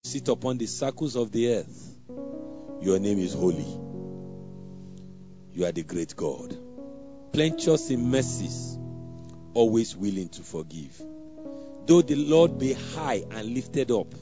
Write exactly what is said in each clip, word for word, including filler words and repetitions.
sit upon the circles of the earth. Your name is holy. You are the great God, plenteous in mercies, always willing to forgive. Though the Lord be high and lifted up,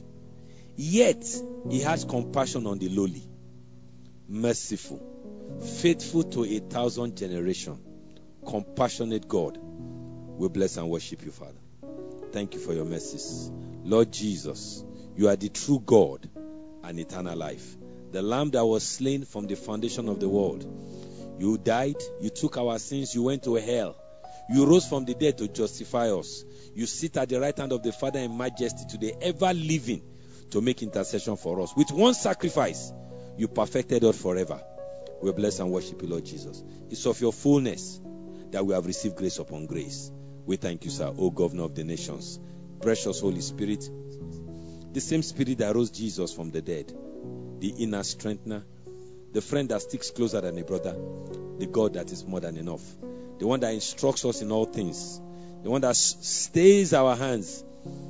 yet he has compassion on the lowly. Merciful, faithful to a thousand generations, compassionate God. We bless and worship you, Father. Thank you for your mercies. Lord Jesus, you are the true God and eternal life. The Lamb that was slain from the foundation of the world. You died, you took our sins, you went to hell. You rose from the dead to justify us. You sit at the right hand of the Father in majesty today, ever living to make intercession for us. With one sacrifice, you perfected us forever. We bless and worship you, Lord Jesus. It's of your fullness that we have received grace upon grace. We thank you, sir, O Governor of the nations. Precious Holy Spirit, the same Spirit that rose Jesus from the dead, the inner strengthener, the friend that sticks closer than a brother, the God that is more than enough, the one that instructs us in all things, the one that stays our hands.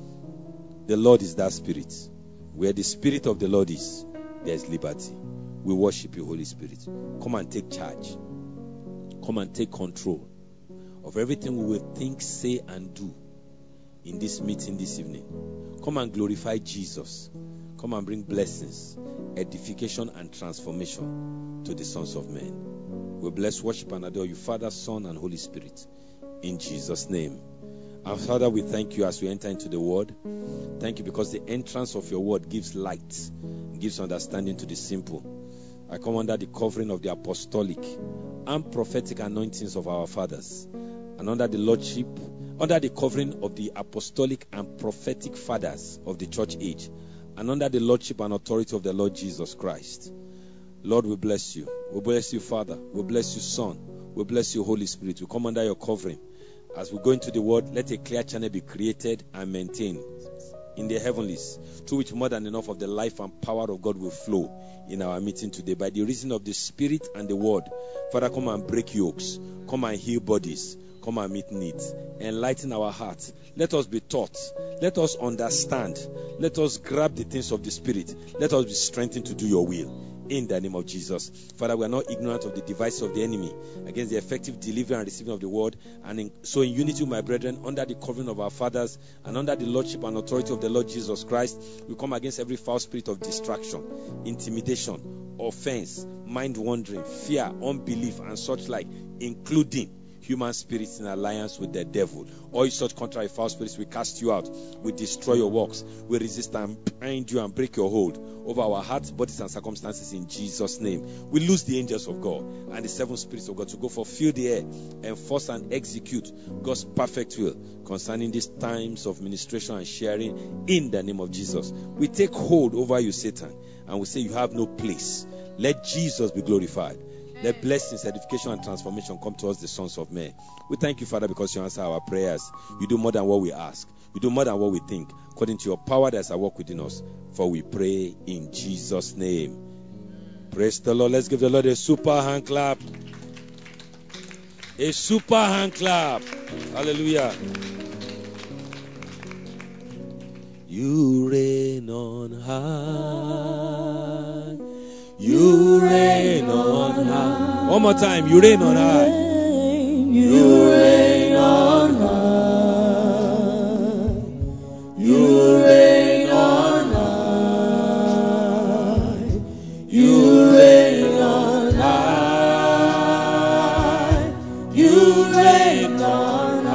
The Lord is that Spirit. Where the Spirit of the Lord is, there is liberty. We worship you, Holy Spirit. Come and take charge. Come and take control of everything we will think, say, and do in this meeting this evening. Come and glorify Jesus. Come and bring blessings, edification, and transformation to the sons of men. We bless, worship, and adore you, Father, Son, and Holy Spirit, in Jesus' name. And Father, we thank you as we enter into the word. Thank you because the entrance of your word gives light, gives understanding to the simple. I come under the covering of the apostolic and prophetic anointings of our fathers, and under the lordship, under the covering of the apostolic and prophetic fathers of the church age, and under the lordship and authority of the Lord Jesus Christ. Lord, we bless you. We bless you, Father. We bless you, Son. We bless you, Holy Spirit. We come under your covering. As we go into the word, let a clear channel be created and maintained in the heavenlies, through which more than enough of the life and power of God will flow in our meeting today. By the reason of the Spirit and the word, Father, come and break yokes. Come and heal bodies. Come and meet needs. Enlighten our hearts. Let us be taught. Let us understand. Let us grab the things of the Spirit. Let us be strengthened to do your will. In the name of Jesus. Father, we are not ignorant of the devices of the enemy against the effective delivery and receiving of the word. And in, so in unity, my brethren, under the covering of our fathers and under the lordship and authority of the Lord Jesus Christ, we come against every foul spirit of distraction, intimidation, offense, mind wandering, fear, unbelief, and such like, including human spirits in alliance with the devil. All such contrary foul spirits, we cast you out. We destroy your works. We resist and bind you and break your hold over our hearts, bodies, and circumstances in Jesus' name. We lose the angels of God and the seven spirits of God to go fulfill the air, enforce and execute God's perfect will concerning these times of ministration and sharing in the name of Jesus. We take hold over you, Satan, and we say you have no place. Let Jesus be glorified. Let blessings, edification, and transformation come to us, the sons of men. We thank you, Father, because you answer our prayers. You do more than what we ask. You do more than what we think. According to your power that is at work within us. For we pray in Jesus' name. Praise the Lord. Let's give the Lord a super hand clap. A super hand clap. Hallelujah. You reign on high. You reign on high. One more time. You reign on high. You reign on high. You reign on high. You reign on high. You reign on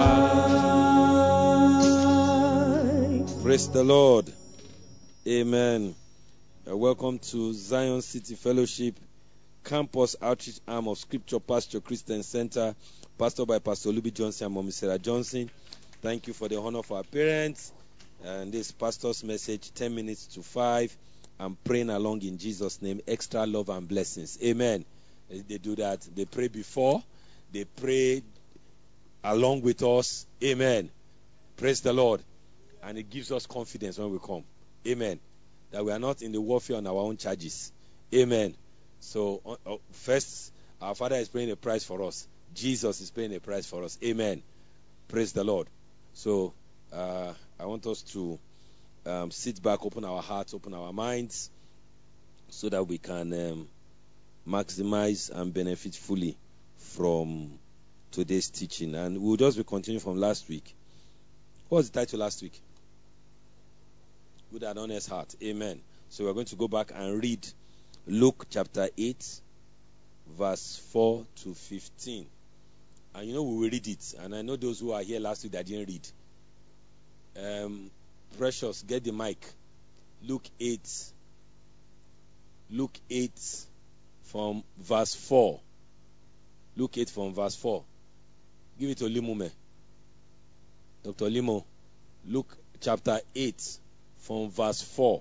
high. Praise the Lord. Amen. Uh, welcome to Zion City Fellowship Campus Outreach Arm of Scripture Pasture Christian Center, pastored by Pastor Luby Johnson and Mommy Sarah Johnson. Thank you for the honor of our parents. And this pastor's message, ten minutes to five. I'm praying along in Jesus' name. Extra love and blessings. Amen. They do that. They pray before. They pray along with us. Amen. Praise the Lord. And it gives us confidence when we come. Amen. That we are not in the warfare on our own charges. Amen. So, uh, uh, first, our Father is paying a price for us. Jesus is paying a price for us. Amen. Praise the Lord. So, uh, I want us to um, sit back, open our hearts, open our minds, so that we can um, maximize and benefit fully from today's teaching. And we'll just be continuing from last week. What was the title last week? Good and honest heart. Amen. So we're going to go back and read Luke chapter eight, verse four to fifteen. And you know we will read it. And I know those who are here last week that didn't read. Um, Precious, get the mic. Luke eight. Luke eight from verse four. Luke eight from verse four. Give it to Limume. Doctor Limo. Luke chapter eight from verse four.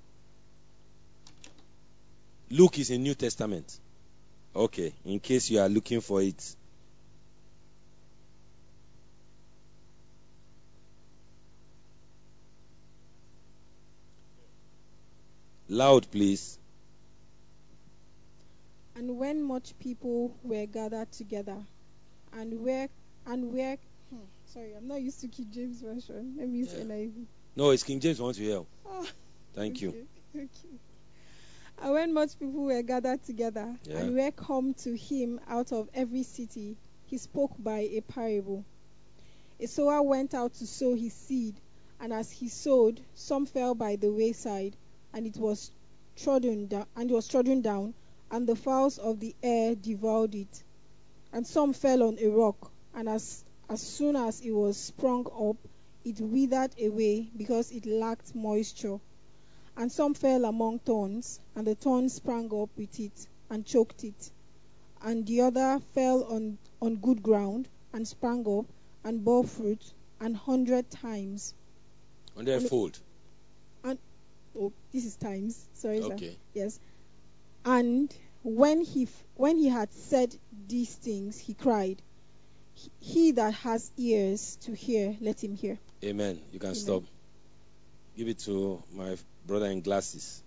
Luke is in New Testament. Okay, in case you are looking for it. Loud, please. And when much people were gathered together, and where and where hmm, sorry, I'm not used to King James version. Let me use Yeah. N I V. No, it's King James. I want to hear. Oh, Thank okay, you. okay. And when much people were gathered together, Yeah. and were come to him out of every city, he spoke by a parable. A sower went out to sow his seed, and as he sowed, some fell by the wayside, and it was trodden down, and it was trodden down, and the fowls of the air devoured it. And some fell on a rock, and as as soon as it was sprung up, it withered away, because it lacked moisture. And some fell among thorns, and the thorns sprang up with it, and choked it. And the other fell on, on good ground, and sprang up, and bore fruit, an hundred times. Hundredfold. And oh, this is times. Sorry, sir. Okay. Yes. And when he f- when he had said these things, he cried, "He he that has ears to hear, let him hear." Amen. You can Amen. stop. Give it to my brother in glasses.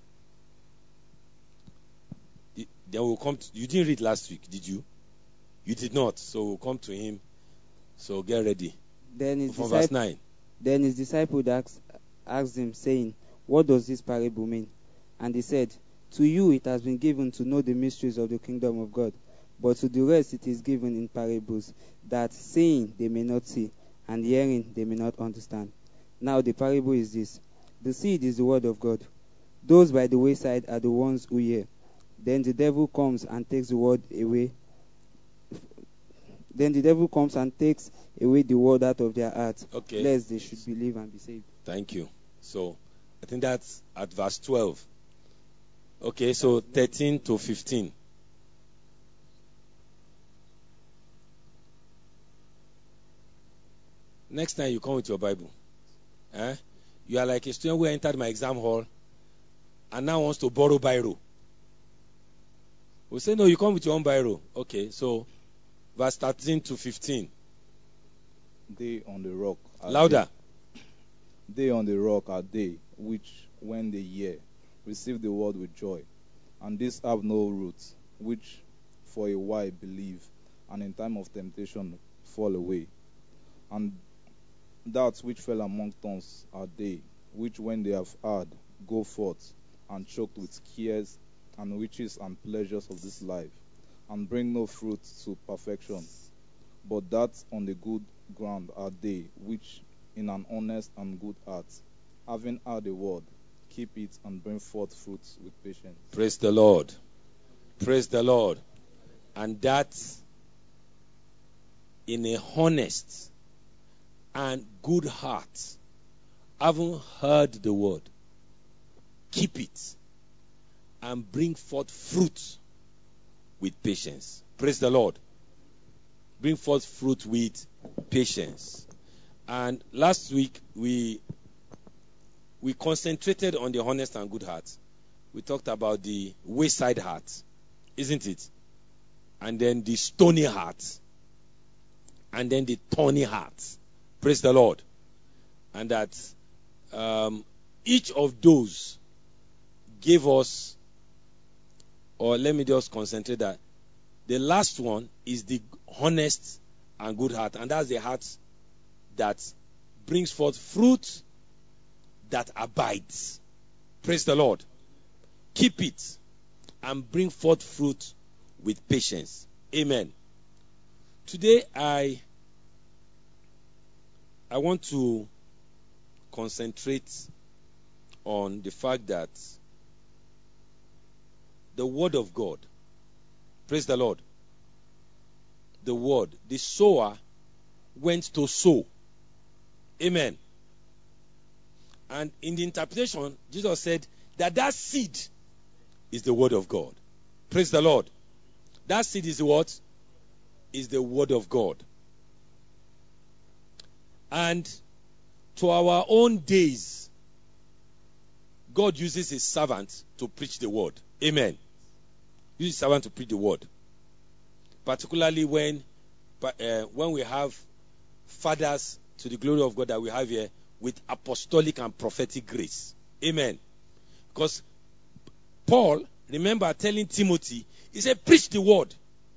The- Then we'll come to, you didn't read last week, did you? You did not. So we'll come to him. So get ready. Then his, From verse disciple, nine. then his disciple asked, asked him, saying, What does this parable mean? And he said, To you it has been given to know the mysteries of the kingdom of God, but to the rest it is given in parables, that seeing they may not see, and hearing they may not understand. Now the parable is this. The seed is the word of God. Those by the wayside are the ones who hear. Then the devil comes and takes the word away. Then the devil comes and takes away the word out of their hearts, Okay. lest they should believe and be saved. Thank you. So I think that's at verse twelve. Okay, so thirteen to fifteen. Next time you come with your Bible. Eh? You are like a student who entered my exam hall and now wants to borrow biro. We say, no, you come with your own biro. Okay, so verse thirteen to fifteen. They on the rock are Louder. They, they on the rock are they, which, when they hear, receive the word with joy. And these have no roots, which for a while believe, and in time of temptation fall away. And that which fell among thorns are they, which when they have heard, go forth, and choked with cares and riches and pleasures of this life, and bring no fruit to perfection. But that on the good ground are they, which in an honest and good heart, having heard the word, keep it and bring forth fruits with patience. Praise the Lord. Praise the Lord. And that in a honest and good heart, having heard the word, keep it and bring forth fruit with patience. Praise the Lord. Bring forth fruit with patience. And last week we we concentrated on the honest and good heart. We talked about the wayside heart, isn't it? And then the stony heart. And then the thorny heart. Praise the Lord. And that um, each of those gave us, or let me just concentrate that, the last one is the honest and good heart. And that's the heart that brings forth fruit that abides. Praise the Lord. Keep it and bring forth fruit with patience. Amen. Today I I want to concentrate on the fact that the word of God, praise the Lord, the word, the sower went to sow. Amen. And in the interpretation, Jesus said that that seed is the word of God. Praise the Lord. That seed is what? Is the word of God. And to our own days, God uses his servant to preach the word. Amen. Uses his servant to preach the word. Particularly when, uh, when we have fathers to the glory of God that we have here with apostolic and prophetic grace. Amen. Because Paul, remember telling Timothy, he said, preach the word.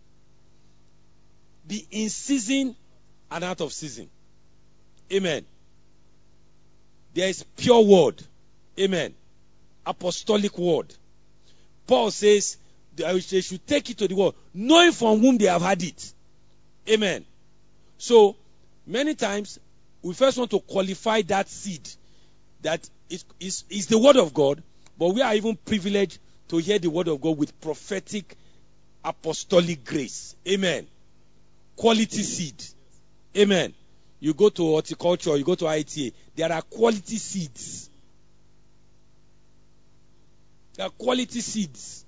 Be in season and out of season. Amen. There is pure word. Amen. Apostolic word. Paul says they should take it to the world, knowing from whom they have had it. Amen. So, many times, we first want to qualify that seed that is, is, is the word of God, but we are even privileged to hear the word of God with prophetic apostolic grace. Amen. Quality seed. Amen. You go to horticulture, you go to I T A, there are quality seeds. There are quality seeds.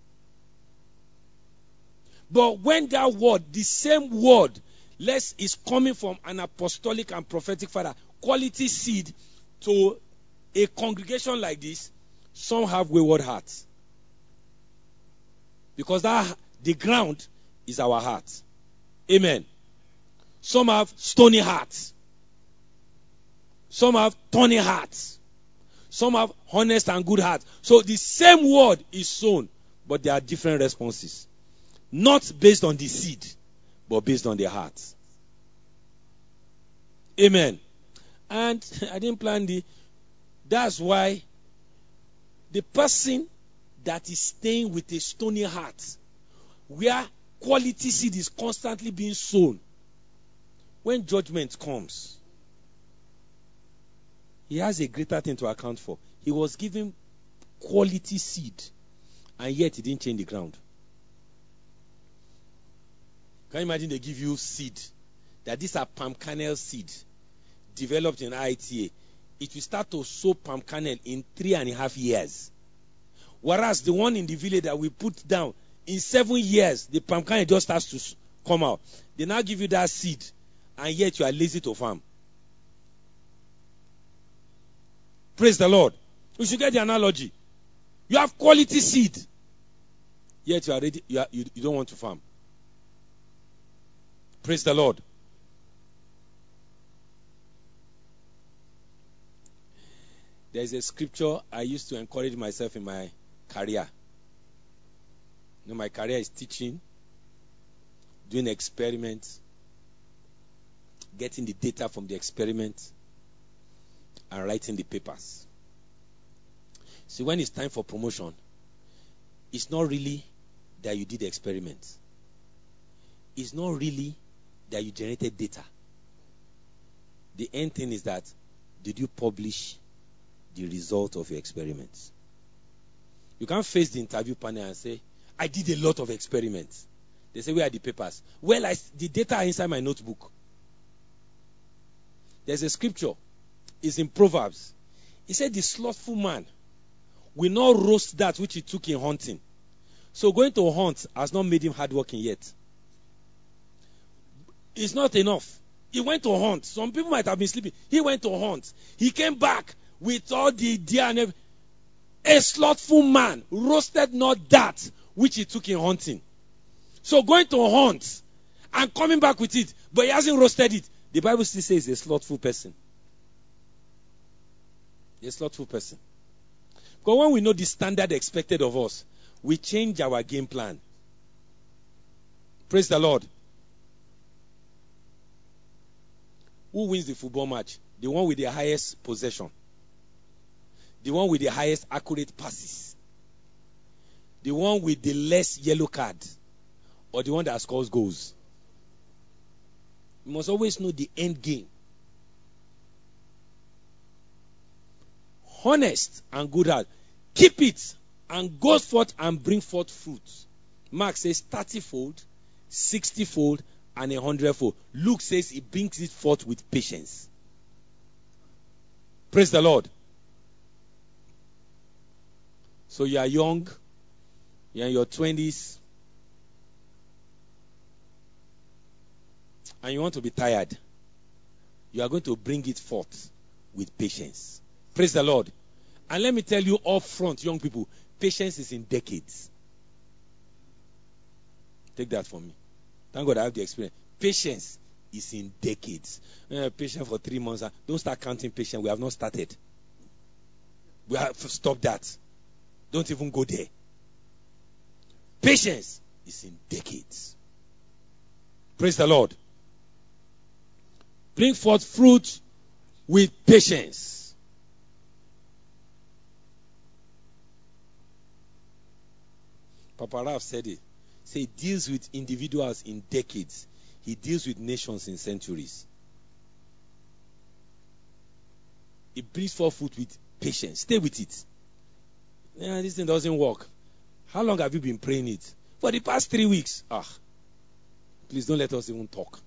But when that word, the same word, less is coming from an apostolic and prophetic father, quality seed to a congregation like this, some have wayward hearts. Because that the ground is our heart. Amen. Some have stony hearts. Some have thorny hearts. Some have honest and good hearts. So the same word is sown, but there are different responses. Not based on the seed, but based on their hearts. Amen. And I didn't plan the... That's why the person that is staying with a stony heart, where quality seed is constantly being sown, when judgment comes, he has a greater thing to account for. He was given quality seed, and yet he didn't change the ground. Can you imagine they give you seed, that these are palm kernel seed, developed in I T A. It will start to sow palm kernel in three and a half years. Whereas the one in the village that we put down, in seven years, the palm kernel just starts to come out. They now give you that seed, and yet you are lazy to farm. Praise the Lord. We should get the analogy. You have quality seed, yet you are ready. You, are, you, you don't want to farm. Praise the Lord. There is a scripture I used to encourage myself in my career. You know, my career is teaching, doing experiments, getting the data from the experiment, and writing the papers. So when it's time for promotion, it's not really that you did the experiment. It's not really that you generated data. The end thing is that, did you publish the result of your experiments? You can't face the interview panel and say, I did a lot of experiments. They say, where are the papers? Well, I, the data are inside my notebook. There's a scripture. It's in Proverbs. He said, the slothful man will not roast that which he took in hunting. So going to hunt has not made him hardworking yet. It's not enough. He went to hunt. Some people might have been sleeping. He went to hunt. He came back with all the deer and everything. A slothful man roasted not that which he took in hunting. So going to hunt and coming back with it, but he hasn't roasted it. The Bible still says a slothful person. A slothful person. Because when we know the standard expected of us, we change our game plan. Praise the Lord. Who wins the football match? The one with the highest possession. The one with the highest accurate passes? The one with the less yellow card? Or the one that scores goals? You must always know the end game. Honest and good heart. Keep it and go forth and bring forth fruit. Mark says thirty-fold, sixty-fold, and a hundred-fold. Luke says he brings it forth with patience. Praise the Lord. So you are young, you are in your twenties, and you want to be tired. You are going to bring it forth with patience. Praise the Lord. And let me tell you up front, young people, patience is in decades. Take that from me. Thank God I have the experience. Patience is in decades. Uh, patience for three months. Don't start counting patience. We have not started. We have to stop that. Don't even go there. Patience is in decades. Praise the Lord. Bring forth fruit with patience. Papa Ralph said it. Say he deals with individuals in decades. He deals with nations in centuries. He brings forth fruit with patience. Stay with it. Yeah, this thing doesn't work. How long have you been praying it? For the past three weeks. Ah, please don't let us even talk.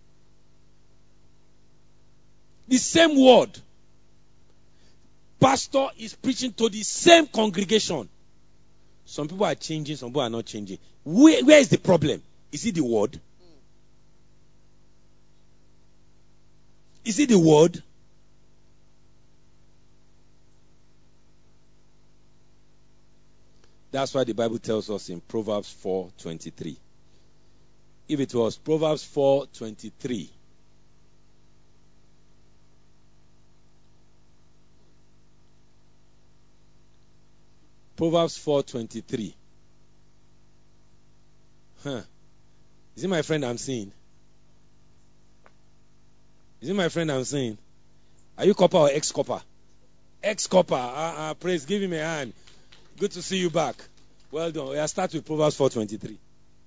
The same word. Pastor is preaching to the same congregation. Some people are changing, some people are not changing. Where, where is the problem? Is it the word? Is it the word? That's why the Bible tells us in Proverbs four twenty-three. If it was Proverbs four twenty-three, Proverbs four twenty-three. Huh. Is it my friend I'm seeing? Is it my friend I'm seeing? Are you copper or ex-copper? Ex-copper. Uh, uh, praise. Give him a hand. Good to see you back. Well done. We'll start with Proverbs four twenty-three.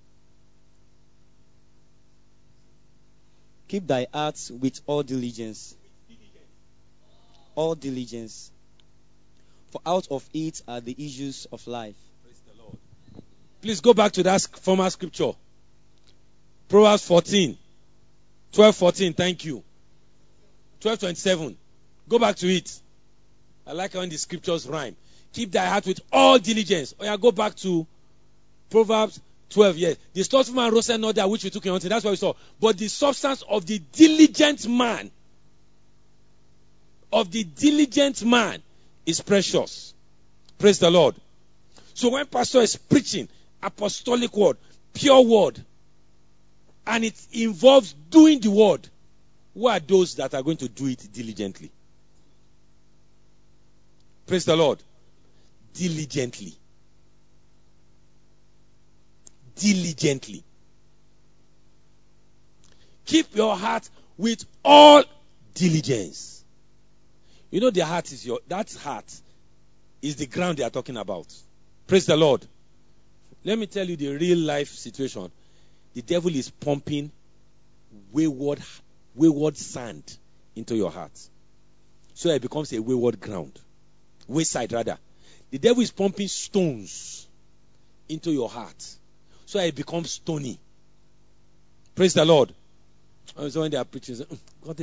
Keep thy heart with all diligence. All diligence. For out of it are the issues of life. Praise the Lord. Please go back to that former scripture. Proverbs fourteen. twelve fourteen. Thank you. twelve twenty-seven. Go back to it. I like when the scriptures rhyme. Keep thy heart with all diligence. Oh yeah, go back to Proverbs twelve. Yes. The slothful man rose not that which we took in hunting. That's what we saw. But the substance of the diligent man, of the diligent man, is precious. Praise the Lord. So when pastor is preaching apostolic word, pure word, and it involves doing the word, who are those that are going to do it diligently? Praise the Lord. Diligently. Diligently. Keep your heart with all diligence. You know the heart is your, that heart is the ground they are talking about. Praise the Lord. Let me tell you the real life situation. The devil is pumping wayward, wayward sand into your heart. So it becomes a wayward ground. Wayside rather. The devil is pumping stones into your heart. So it becomes stony. Praise the Lord. So when they are preaching, God,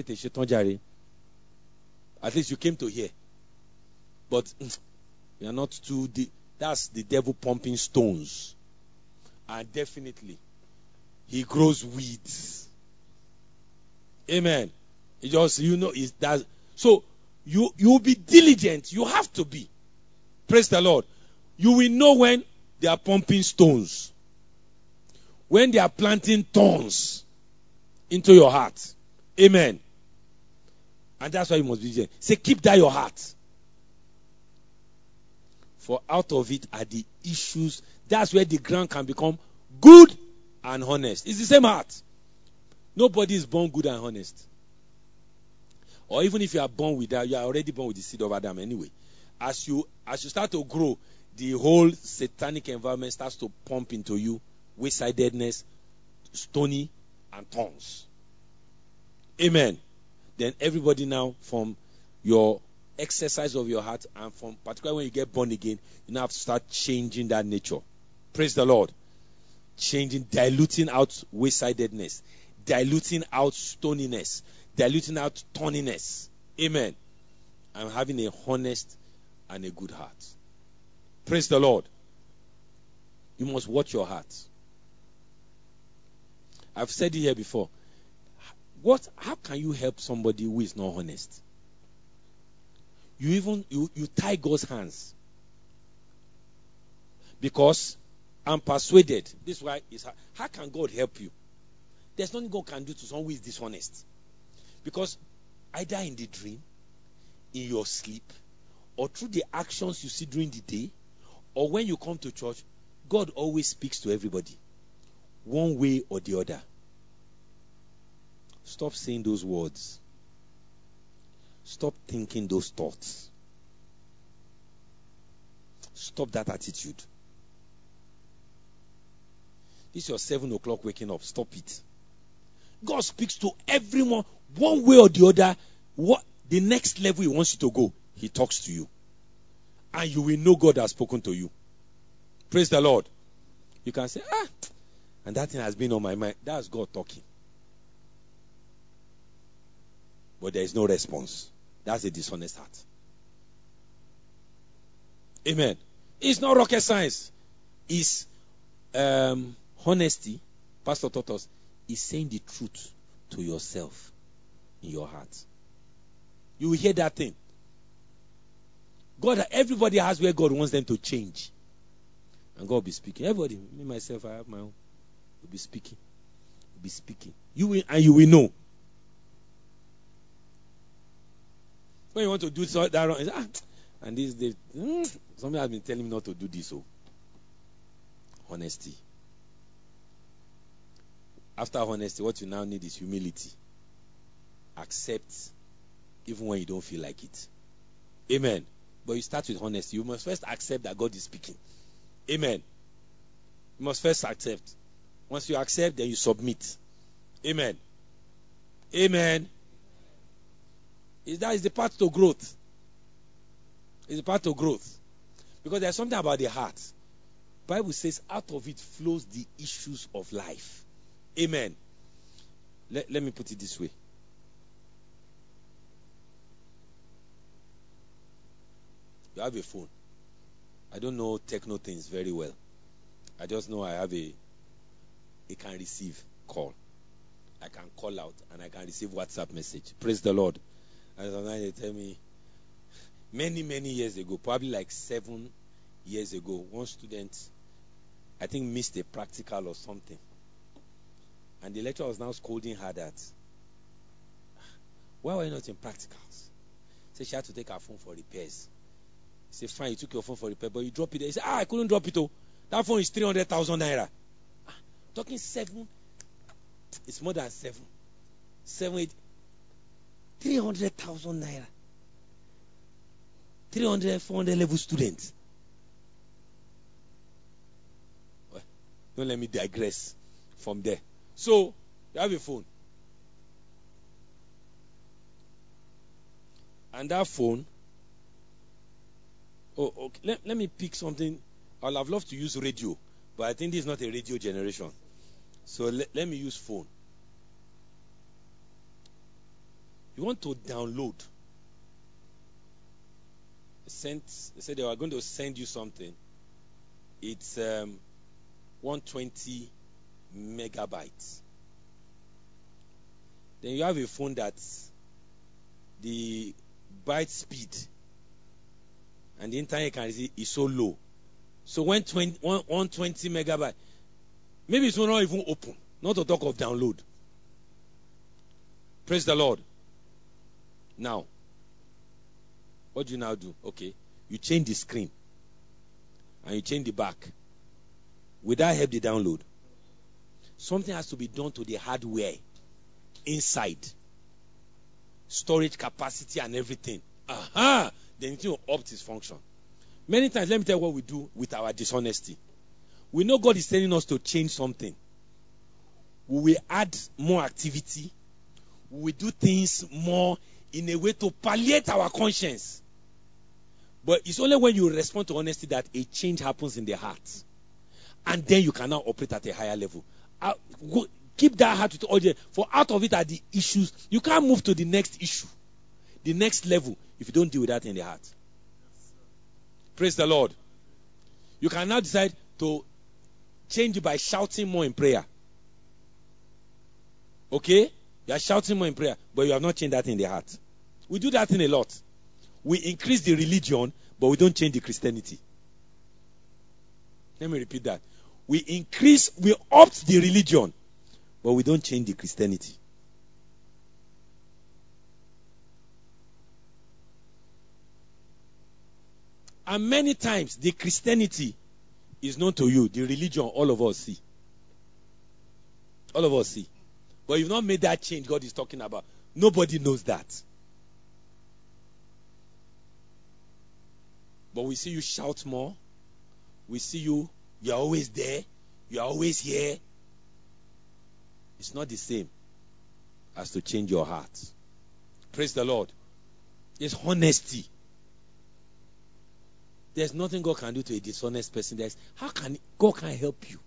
at least you came to hear. But you are not too deep. That's the devil pumping stones. And definitely, he grows weeds. Amen. It just, you know, is that. So, you you will be diligent. You have to be. Praise the Lord. You will know when they are pumping stones. When they are planting thorns into your heart. Amen. And that's why you must be diligent. Say, keep that your heart. For out of it are the issues. That's where the ground can become good and honest. It's the same heart. Nobody is born good and honest. Or even if you are born with that, you are already born with the seed of Adam anyway. as you as you start to grow, the whole satanic environment starts to pump into you waste-sidedness, stony, and tongues. Amen. Then everybody now, from your exercise of your heart, and from particularly when you get born again, you now have to start changing that nature. Praise the Lord. Changing, diluting out waste-sidedness, diluting out stoniness, diluting out thorniness. Amen. I'm having a honest and a good heart. Praise the Lord. You must watch your heart. I've said it here before. What? How can you help somebody who is not honest? You even you, you tie God's hands. Because I'm persuaded. This is why it's hard. How can God help you? There's nothing God can do to someone who is dishonest. Because either in the dream, in your sleep, or through the actions you see during the day, or when you come to church, God always speaks to everybody, one way or the other. Stop saying those words. Stop thinking those thoughts. Stop that attitude. This is your seven o'clock waking up. Stop it. God speaks to everyone one way or the other. What the next level He wants you to go, He talks to you. And you will know God has spoken to you. Praise the Lord. You can say, ah, and that thing has been on my mind. That's God talking. But there is no response. That's a dishonest heart. Amen. It's not rocket science. It's um, honesty. Pastor taught us. Is saying the truth to yourself in your heart. You will hear that thing. God, everybody has where God wants them to change. And God will be speaking. Everybody, me myself, I have my own. Will be speaking. Will be speaking. You will, and you will know. When you want to do so, that wrong, you say, ah, and this, they, mm, somebody has been telling me not to do this. So, honesty. After honesty, what you now need is humility. Accept even when you don't feel like it. Amen. But you start with honesty. You must first accept that God is speaking. Amen. You must first accept. Once you accept, then you submit. Amen. Amen. That is the path to growth. It's the path to growth. Because there's something about the heart. The Bible says out of it flows the issues of life. Amen. Let, let me put it this way. You have a phone. I don't know techno things very well. I just know I have a, it can receive call. I can call out and I can receive WhatsApp message. Praise the Lord. And sometimes they tell me, many, many years ago, probably like seven years ago, one student, I think, missed a practical or something. And the lecturer was now scolding her that, why were you not in practicals? So she had to take her phone for repairs. He said, fine, you took your phone for repair, but you drop it there. He said, ah, I couldn't drop it. Oh. That phone is three hundred thousand naira. Ah, talking seven, it's more than seven. Seven, eight, three hundred thousand naira. three hundred, four hundred level students. Well, don't let me digress from there. So, you have a phone. And that phone, oh, okay, let, let me pick something. I'll have loved to use radio, but I think this is not a radio generation. So let, let me use phone. You want to download. They, sent, they said they were going to send you something. It's um, one hundred twenty megabytes. Then you have a phone that's the byte speed and the internet can receive is so low. So when twenty, one hundred twenty megabytes, maybe it's not even open, not to talk of download. Praise the Lord. Now, what do you now do? Okay, you change the screen and you change the back. Will that help the download? Something has to be done to the hardware inside. Storage capacity and everything. Aha! then it will opt its function. Many times, let me tell you what we do with our dishonesty. We know God is telling us to change something. We will add more activity. We will do things more in a way to palliate our conscience. But it's only when you respond to honesty that a change happens in the heart. And then you can now operate at a higher level. Uh, go, keep that heart with all the, for out of it are the issues. You can't move to the next issue, the next level, if you don't deal with that in the heart. Praise the Lord. You can now decide to change it by shouting more in prayer. Okay? You are shouting more in prayer, but you have not changed that in the heart. We do that in a lot. We increase the religion, but we don't change the Christianity. Let me repeat that. We increase, we opt the religion, but we don't change the Christianity. And many times, the Christianity is known to you. The religion, all of us see. All of us see. But you've not made that change God is talking about. Nobody knows that. But we see you shout more. We see you, you're always there. You're always here. It's not the same as to change your heart. Praise the Lord. It's honesty. There's nothing God can do to a dishonest person. There's, how can God can help you?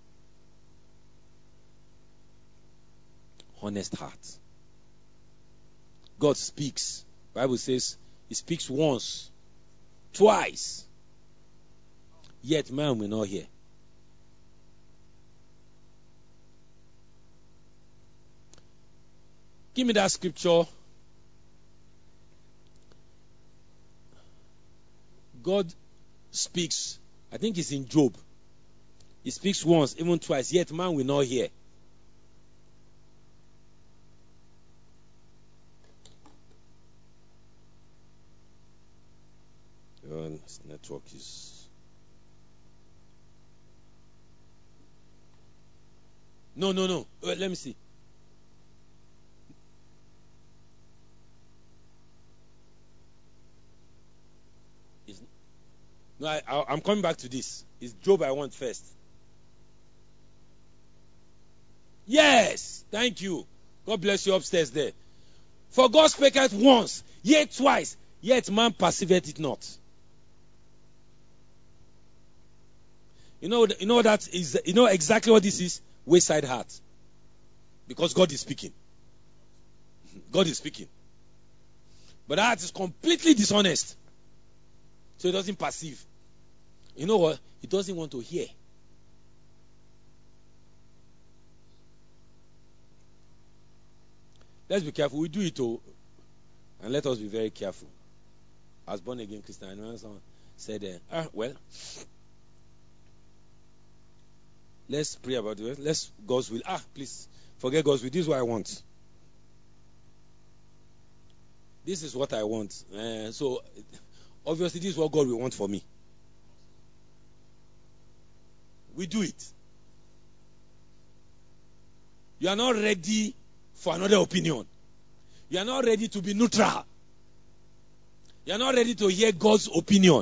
Honest heart. God speaks. Bible says He speaks once, twice. Yet man will not hear. Give me that scripture. God speaks. I think it's in Job. He speaks once, even twice, yet man will not hear. Your network is... No, no, no. Wait, let me see. It's... No, I, I, I'm coming back to this. It's Job I want first. Yes, thank you. God bless you upstairs there. For God spaketh once, yet twice, yet man perceiveth it not. You know, you know that is, you know exactly what this is? Wayside heart. Because God is speaking. God is speaking. But that heart is completely dishonest. So it doesn't perceive. You know what? It doesn't want to hear. Let's be careful. We do it all. And let us be very careful. As born again Christian, I know someone said, uh, ah, well, let's pray about it. Let's God's will. Ah, please, forget God's will. This is what I want. This is what I want. Uh, so, obviously, this is what God will want for me. We do it. You are not ready for another opinion. You are not ready to be neutral. You are not ready to hear God's opinion.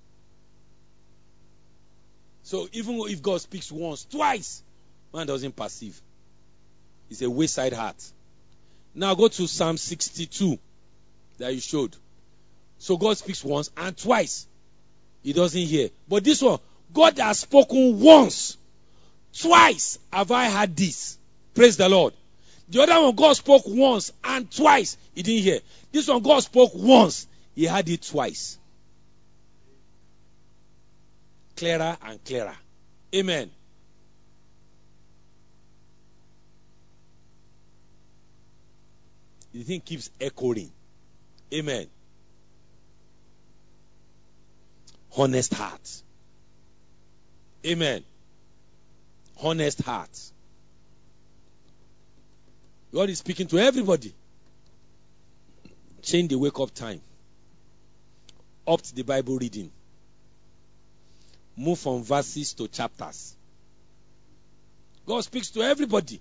So even if God speaks once, twice, man doesn't perceive. It's a wayside heart. Now go to Psalm sixty-two that you showed. So God speaks once and twice. He doesn't hear. But this one, God has spoken once. Twice have I heard this. Praise the Lord. The other one, God spoke once and twice. He didn't hear. This one, God spoke once. He heard it twice. Clearer and clearer. Amen. The thing keeps echoing. Amen. Honest heart. Amen. Honest heart. God is speaking to everybody. Change the wake-up time. Opt the Bible reading. Move from verses to chapters. God speaks to everybody.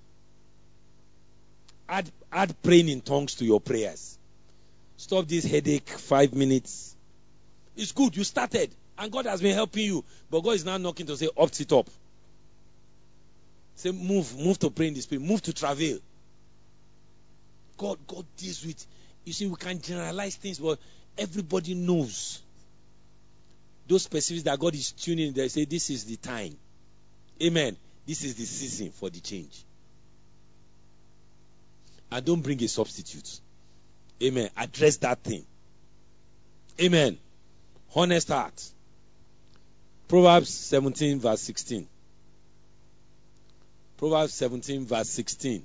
Add, add praying in tongues to your prayers. Stop this headache, five minutes. It's good. You started. And God has been helping you. But God is now knocking to say, opt it up. Say, move. Move to pray in the Spirit. Move to travel. God, God deals with. You see, we can generalize things, but everybody knows. Those specifics that God is tuning, they say, this is the time. Amen. This is the season for the change. And don't bring a substitute. Amen. Address that thing. Amen. Honest heart. Proverbs seventeen, verse sixteen. Proverbs seventeen, verse sixteen.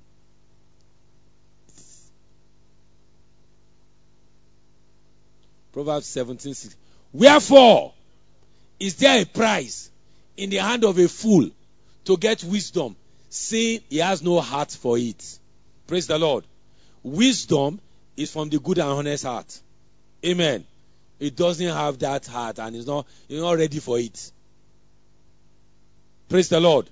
Proverbs seventeen, sixteen. Wherefore is there a prize in the hand of a fool to get wisdom, seeing he has no heart for it? Praise the Lord. Wisdom is from the good and honest heart. Amen. It doesn't have that heart and it's not, it's not ready for it. Praise the Lord.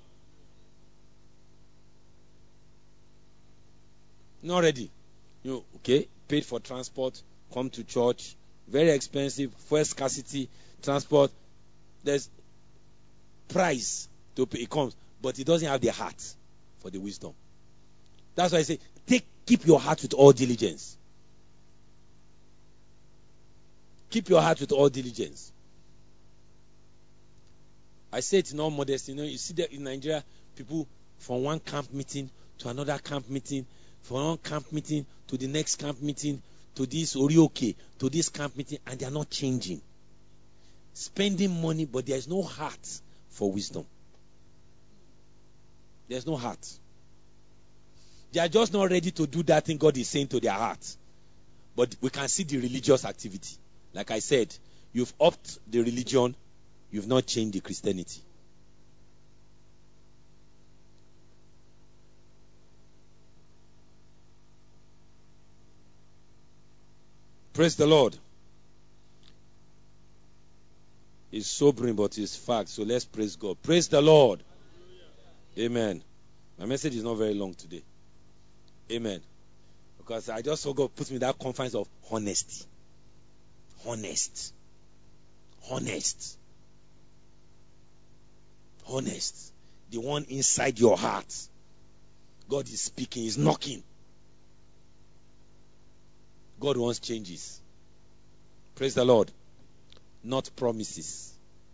Not ready. You know, okay, paid for transport, come to church, very expensive, first scarcity, transport. There's price to pay. It comes, but it doesn't have the heart for the wisdom. That's why I say, take, keep your heart with all diligence. Keep your heart with all diligence. I say it in all modesty. You know, you see that in Nigeria, people from one camp meeting to another camp meeting, from one camp meeting to the next camp meeting, to this Orioke, to this camp meeting, and they are not changing. Spending money, but there is no heart for wisdom. There's no heart. They are just not ready to do that thing God is saying to their heart. But we can see the religious activity. Like I said, you've upped the religion, you've not changed the Christianity. Praise the Lord. It's sobering, but it's fact. So let's praise God. Praise the Lord. Amen. My message is not very long today. Amen. Because I just saw God put me in that confines of honesty. Honest. Honest. Honest. The one inside your heart. God is speaking, He's knocking. God wants changes. Praise the Lord. Not promises.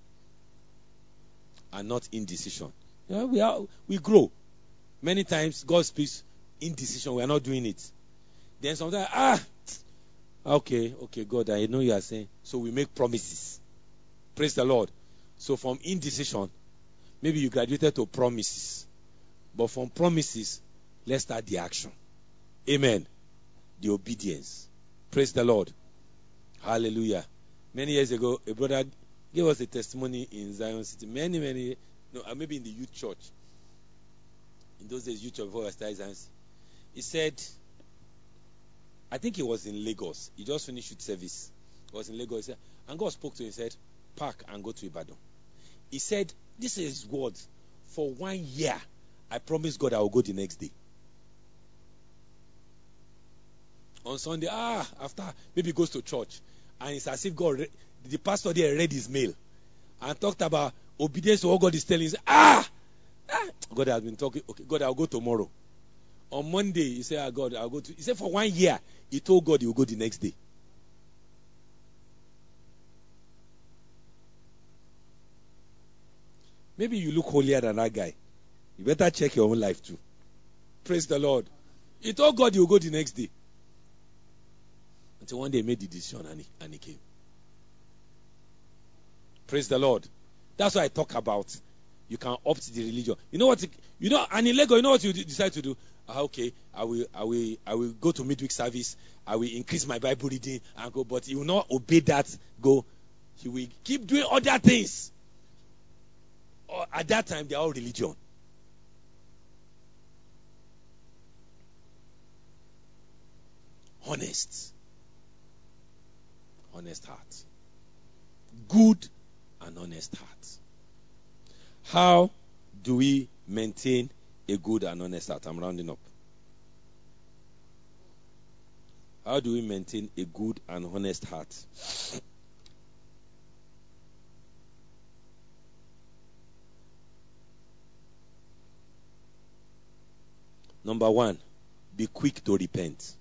And not indecision. You know, we are we grow. Many times God speaks indecision. We are not doing it. Then sometimes, ah, okay, okay, God, I know you are saying. So we make promises. Praise the Lord. So from indecision, maybe you graduated to promises. But from promises, let's start the action. Amen. The obedience. Praise the Lord. Hallelujah. Many years ago, a brother gave us a testimony in Zion City. Many, many, no, maybe in the youth church. In those days, youth church before I started Zion City. He said, I think he was in Lagos. He just finished youth service. He was in Lagos. He said, and God spoke to him and said, pack and go to Ibadan. He said, this is his words. For one year, I promised God I will go the next day. On Sunday, ah, after, maybe he goes to church. And it's as if God, re- the pastor there read his mail. And talked about obedience to what God is telling. He said, ah, ah, God has been talking. Okay, God, I'll go tomorrow. On Monday, he said, ah, God, I'll go to. He said, for one year, he told God he will go the next day. Maybe you look holier than that guy. You better check your own life too. Praise the Lord. He told God he will go the next day. Until one day he made the decision and he, and he came. Praise the Lord. That's what I talk about. You can opt the religion. You know what? You know, and in Lagos, you know what you decide to do? Ah, okay, I will, I will, I will go to midweek service. I will increase my Bible reading and go. But he will not obey that. Go. He will keep doing other things. Or at that time, they are all religion. Honest. Honest heart. Good and honest heart. How do we maintain a good and honest heart? I'm rounding up. How do we maintain a good and honest heart? Number one, be quick to repent.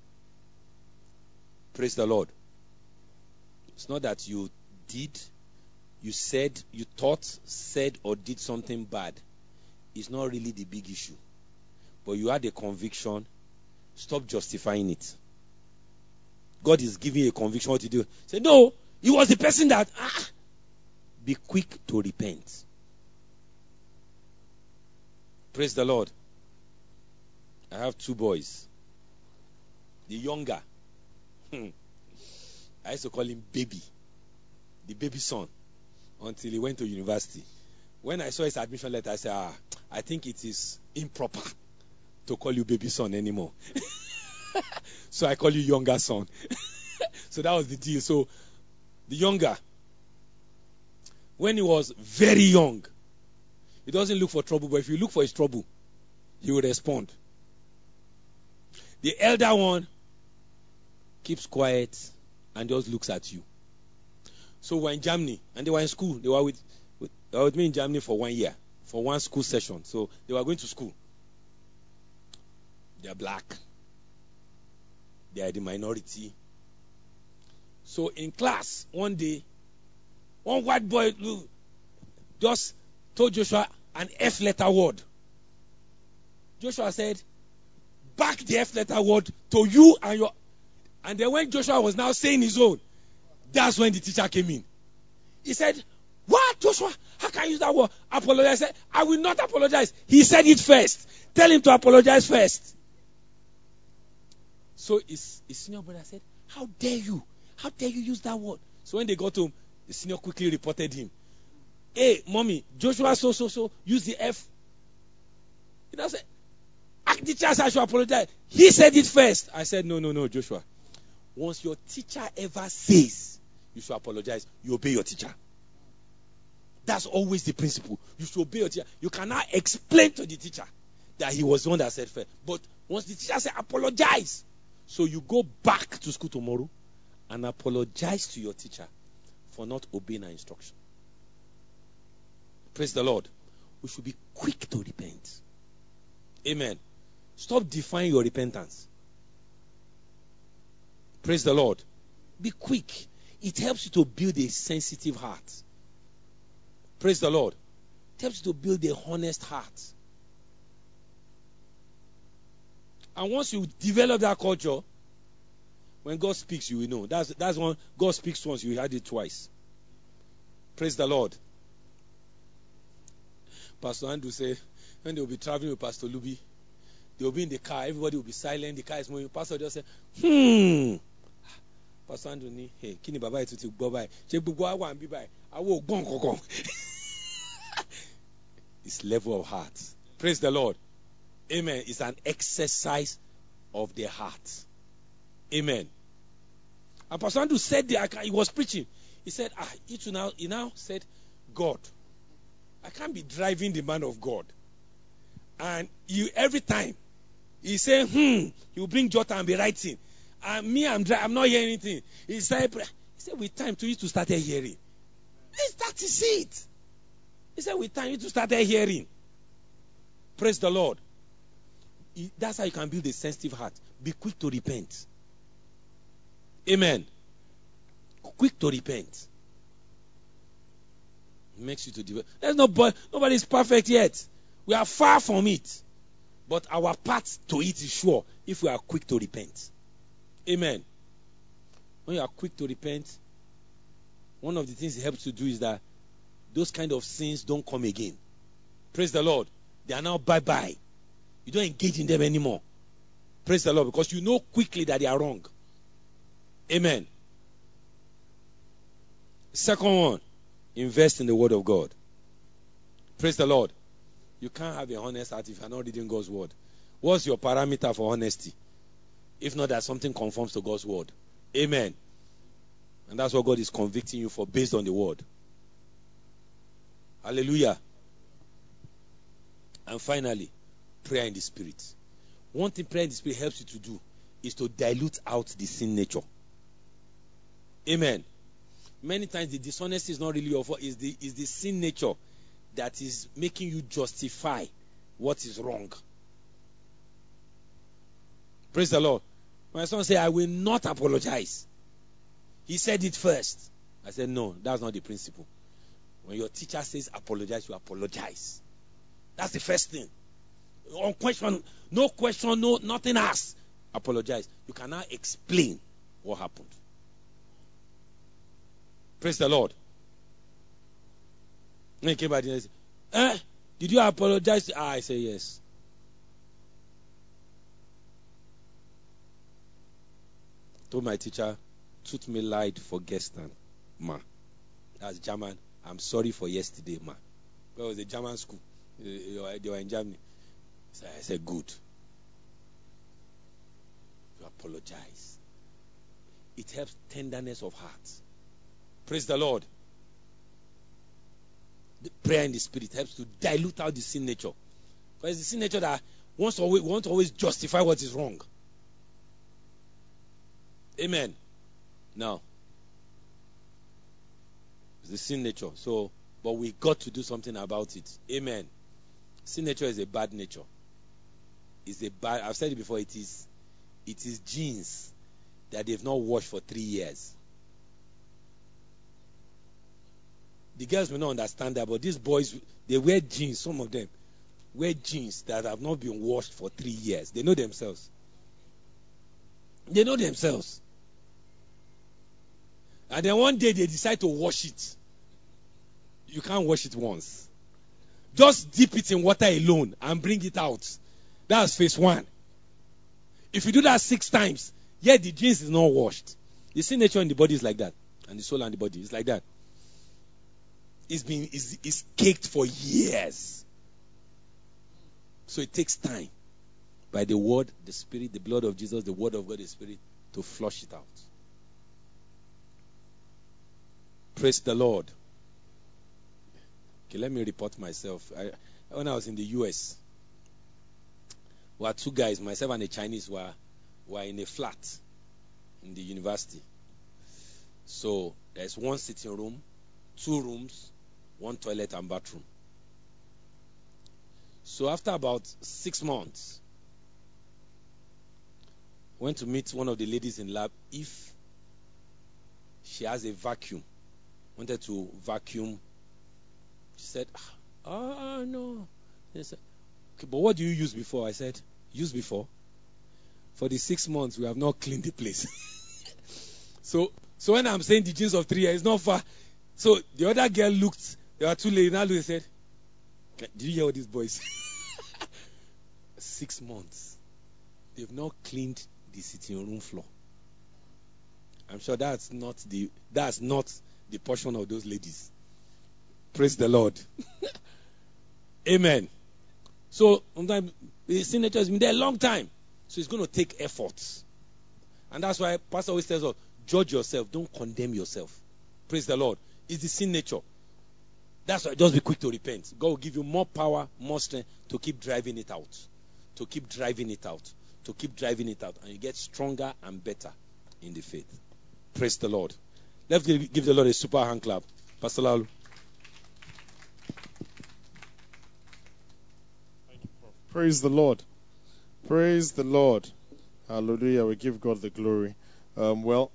Praise the Lord. It's not that you did, you said, you thought, said, or did something bad. It's not really the big issue. But you had a conviction. Stop justifying it. God is giving you a conviction what to do. Say, no, it was the person that. Ah. Be quick to repent. Praise the Lord. I have two boys. The younger, I used to call him baby. The baby son. Until he went to university. When I saw his admission letter, I said, ah, I think it is improper to call you baby son anymore. So I call you younger son. So that was the deal. So the younger, when he was very young, he doesn't look for trouble, but if you look for his trouble, he will respond. The elder one keeps quiet and just looks at you. So we're in Germany, and they were in school. They were with, with, they were with me in Germany for one year, for one school session. So they were going to school. They are black. They are the minority. So in class, one day, one white boy just told Joshua an F letter word. Joshua said, back the F letter word to you and your. And then when Joshua was now saying his own, that's when the teacher came in. He said, what, Joshua? How can you use that word? Apologize. I said, I will not apologize. He said it first. Tell him to apologize first. So his, his senior brother said, how dare you? How dare you use that word? So when they got home, the senior quickly reported him. Hey, mommy, Joshua so, so, so, use the F. He now said, the teacher said I should apologize. He said it first. I said, no, no, no, Joshua. Once your teacher ever says you should apologize, you obey your teacher. That's always the principle. You should obey your teacher. You cannot explain to the teacher that he was the one that said first. But once the teacher said apologize, so you go back to school tomorrow and apologize to your teacher for not obeying her instruction. Praise the Lord. We should be quick to repent. Amen. Stop defying your repentance. Praise the Lord. Be quick. It helps you to build a sensitive heart. Praise the Lord. It helps you to build a honest heart. And once you develop that culture, when God speaks, you will know. That's that's when God speaks once, you heard it twice. Praise the Lord. Pastor Andrew said, when they will be traveling with Pastor Luby, they will be in the car, everybody will be silent, the car is moving. Pastor just said, hmm. Pastor Andrew ni, hey, kini baba ito ti gbo bai. Che gbogbo awa nbi bai. Awo gbon kokon. It's level of heart. Praise the Lord. Amen. It's an exercise of the heart. Amen. And Pastor Andrew said that he was preaching. He said, ah, it now, he now said, God, I can't be driving the man of God. And you every time he say, hmm, he will bring Jota and be writing. And me, I'm dry, I'm not hearing anything. He said, he said, with time to you to start hearing. That is it. He said, with time you to start hearing. Praise the Lord. That's how you can build a sensitive heart. Be quick to repent. Amen. Quick to repent. It makes you to develop. There's no boy, nobody is perfect yet. We are far from it. But our path to it is sure if we are quick to repent. Amen. When you are quick to repent, one of the things it helps to do is that those kind of sins don't come again. Praise the Lord. They are now bye-bye. You don't engage in them anymore. Praise the Lord. Because you know quickly that they are wrong. Amen. Second one, invest in the Word of God. Praise the Lord. You can't have a honest heart if you're not reading God's Word. What's your parameter for honesty? If not that something conforms to God's Word. Amen. And that's what God is convicting you for based on the Word. Hallelujah. And finally, prayer in the Spirit. One thing prayer in the Spirit helps you to do is to dilute out the sin nature. Amen. Many times the dishonesty is not really your fault. It's the, it's the sin nature that is making you justify what is wrong. Praise the Lord. My son said, I will not apologize. He said it first. I said, no, that's not the principle. When your teacher says apologize, you apologize. That's the first thing. On question, no question, no nothing asked. Apologize. You cannot explain what happened. Praise the Lord. When he came back, he said, eh, did you apologize? Ah, I said yes. Told my teacher, tut me leid for gestern, ma. That's German. I'm sorry for yesterday, ma. It was a German school. They were in Germany. So I said, good. You apologize. It helps tenderness of heart. Praise the Lord. The prayer in the spirit helps to dilute out the sin nature. Because it's the sin nature that wants to always, wants to always justify what is wrong. Amen. Now, it's the sin nature. So, but we got to do something about it. Amen. Sin nature is a bad nature. It's a bad. I've said it before. It is, it is jeans that they've not washed for three years. The girls will not understand that, but these boys, they wear jeans. Some of them wear jeans that have not been washed for three years. They know themselves. They know themselves. And then one day they decide to wash it. You can't wash it once. Just dip it in water alone and bring it out. That's phase one. If you do that six times, yet the jeans is not washed. The sin nature in the body is like that. And the soul and the body is like that. It's been it's, it's caked for years. So it takes time. By the word, the spirit, the blood of Jesus, the word of God, the spirit, to flush it out. Praise the Lord. Okay, let me report myself. I, when I was in the U S, we had two guys, myself and a Chinese, were, were in a flat in the university. So there's one sitting room, two rooms, one toilet and bathroom. So after about six months, went to meet one of the ladies in lab if she has a vacuum. Wanted to vacuum. She said, ah, oh, no. I said, okay, but what do you use before? I said, use before? For the six months, we have not cleaned the place. so so when I'm saying the jeans of three years, it's not far. So the other girl looked, there were two ladies, now they said, did you hear what these boys Six months. They've not cleaned the sitting room floor. I'm sure that's not the that's not the portion of those ladies. Praise the Lord. Amen. So sometimes the sin nature has been there a long time. So it's going to take efforts. And that's why Pastor always tells us, judge yourself, don't condemn yourself. Praise the Lord. It's the sin nature. That's why just be quick to repent. God will give you more power, more strength to keep driving it out. To keep driving it out. To keep driving it out. And you get stronger and better in the faith. Praise the Lord. Let's give, give the Lord a super hand clap. Pastor Lalu. Praise the Lord. Praise the Lord. Hallelujah. We give God the glory. Um, well,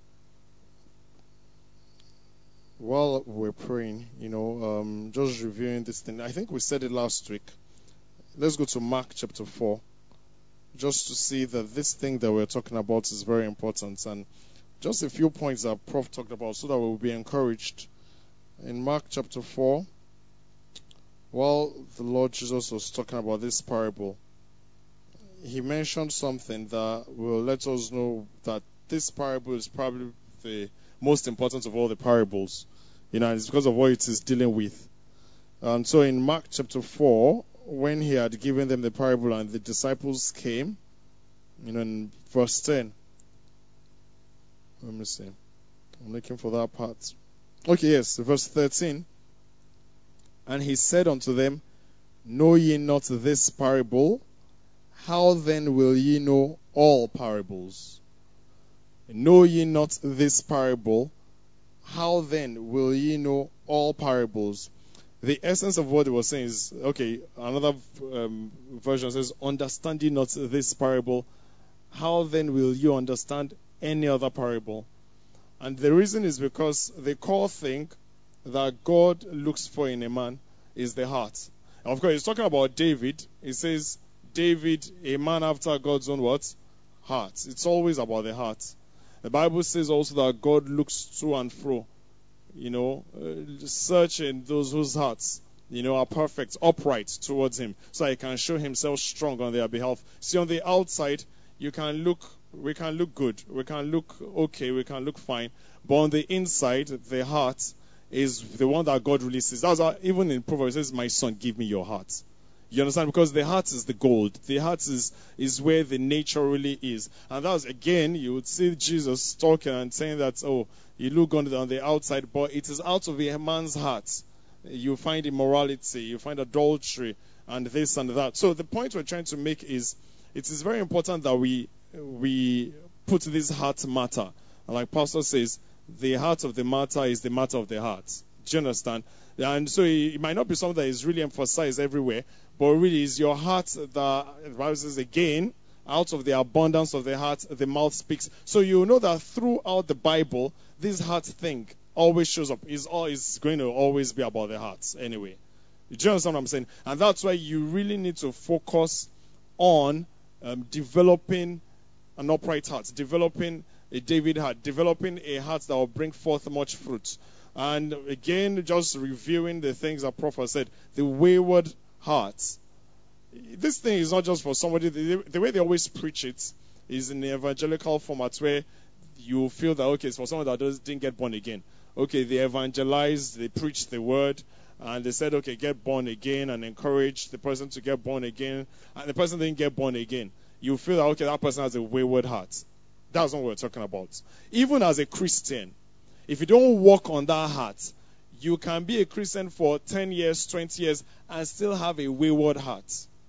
while we're praying, you know, um, just reviewing this thing. I think we said it last week. Let's go to Mark chapter four. Just to see that this thing that we're talking about is very important. And just a few points that Prof talked about so that we'll be encouraged. In Mark chapter four, while the Lord Jesus was talking about this parable, he mentioned something that will let us know that this parable is probably the most important of all the parables. You know, and it's because of what it is dealing with. And so in Mark chapter four, when he had given them the parable and the disciples came, you know, in verse ten. Let me see. I'm looking for that part. Okay, yes, verse thirteen. And he said unto them, know ye not this parable? How then will ye know all parables? Know ye not this parable? How then will ye know all parables? The essence of what he was saying is, okay, another um, version says, understand ye not this parable? how then will you understand any other parable? And the reason is because the core thing that God looks for in a man is the heart. Of course, he's talking about David. He says, David, a man after God's own what? Heart. It's always about the heart. The Bible says also that God looks to and fro, you know, uh, searching those whose hearts, you know, are perfect, upright towards him, so he can show himself strong on their behalf. See, on the outside, you can look, we can look good, we can look okay, we can look fine, but on the inside, the heart is the one that God releases. That's how, even in Proverbs, it says, my son, give me your heart. You understand? Because the heart is the gold. The heart is, is where the nature really is. And that's, again, you would see Jesus talking and saying that, oh, you look on the, on the outside, but it is out of a man's heart. You find immorality, you find adultery, and this and that. So the point we're trying to make is, it is very important that we we put this heart matter. And like Pastor says, the heart of the matter is the matter of the heart. Do you understand? And so it, it might not be something that is really emphasized everywhere, but really is your heart that, the Bible says again, out of the abundance of the heart, the mouth speaks. So you know that throughout the Bible, this heart thing always shows up. It's, all, it's going to always be about the heart anyway. Do you understand what I'm saying? And that's why you really need to focus on um, developing an upright heart, developing a David heart, developing a heart that will bring forth much fruit. And again, just reviewing the things that Prophet said, the wayward heart. This thing is not just for somebody, the, the way they always preach it is in the evangelical format where you feel that, okay, it's for someone that does, didn't get born again. Okay, they evangelized, they preached the word, and they said, okay, get born again, and encourage the person to get born again, and the person didn't get born again. You feel that, okay, that person has a wayward heart. That's not what we're talking about. Even as a Christian, if you don't work on that heart, you can be a Christian for ten years, twenty years, and still have a wayward heart.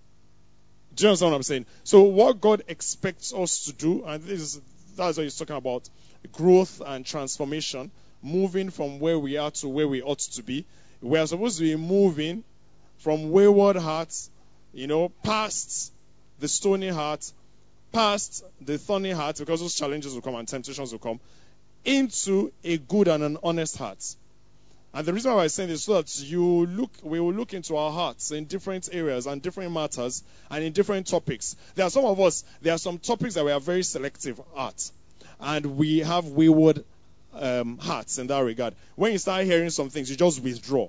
Do you understand what I'm saying? So what God expects us to do, and this is, that's what he's talking about, growth and transformation, moving from where we are to where we ought to be. We are supposed to be moving from wayward hearts, you know, past the stony heart, past the thorny heart, because those challenges will come and temptations will come, into a good and an honest heart. And the reason why I'm saying this is so that you look, we will look into our hearts in different areas and different matters and in different topics. There are some of us, there are some topics that we are very selective at, and we have wayward um, hearts in that regard. When you start hearing some things, you just withdraw.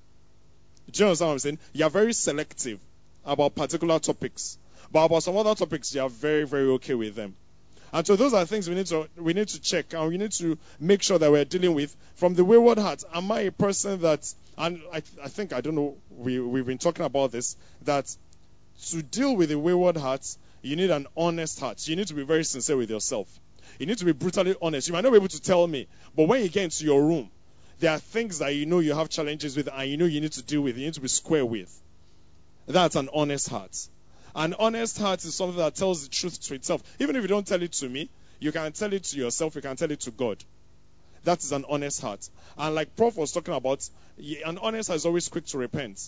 Do you understand what I'm saying? You are very selective about particular topics, but about some other topics, you are very, very okay with them. And so those are things we need to we need to check, and we need to make sure that we're dealing with from the wayward heart. Am I a person that, and I, I think, I don't know, we, we've been talking about this, that to deal with a wayward heart, you need an honest heart. You need to be very sincere with yourself. You need to be brutally honest. You might not be able to tell me, but when you get into your room, there are things that you know you have challenges with, and you know you need to deal with, you need to be square with. That's an honest heart. An honest heart is something that tells the truth to itself. Even if you don't tell it to me, you can tell it to yourself, you can tell it to God. That is an honest heart. And like Prof was talking about, an honest heart is always quick to repent.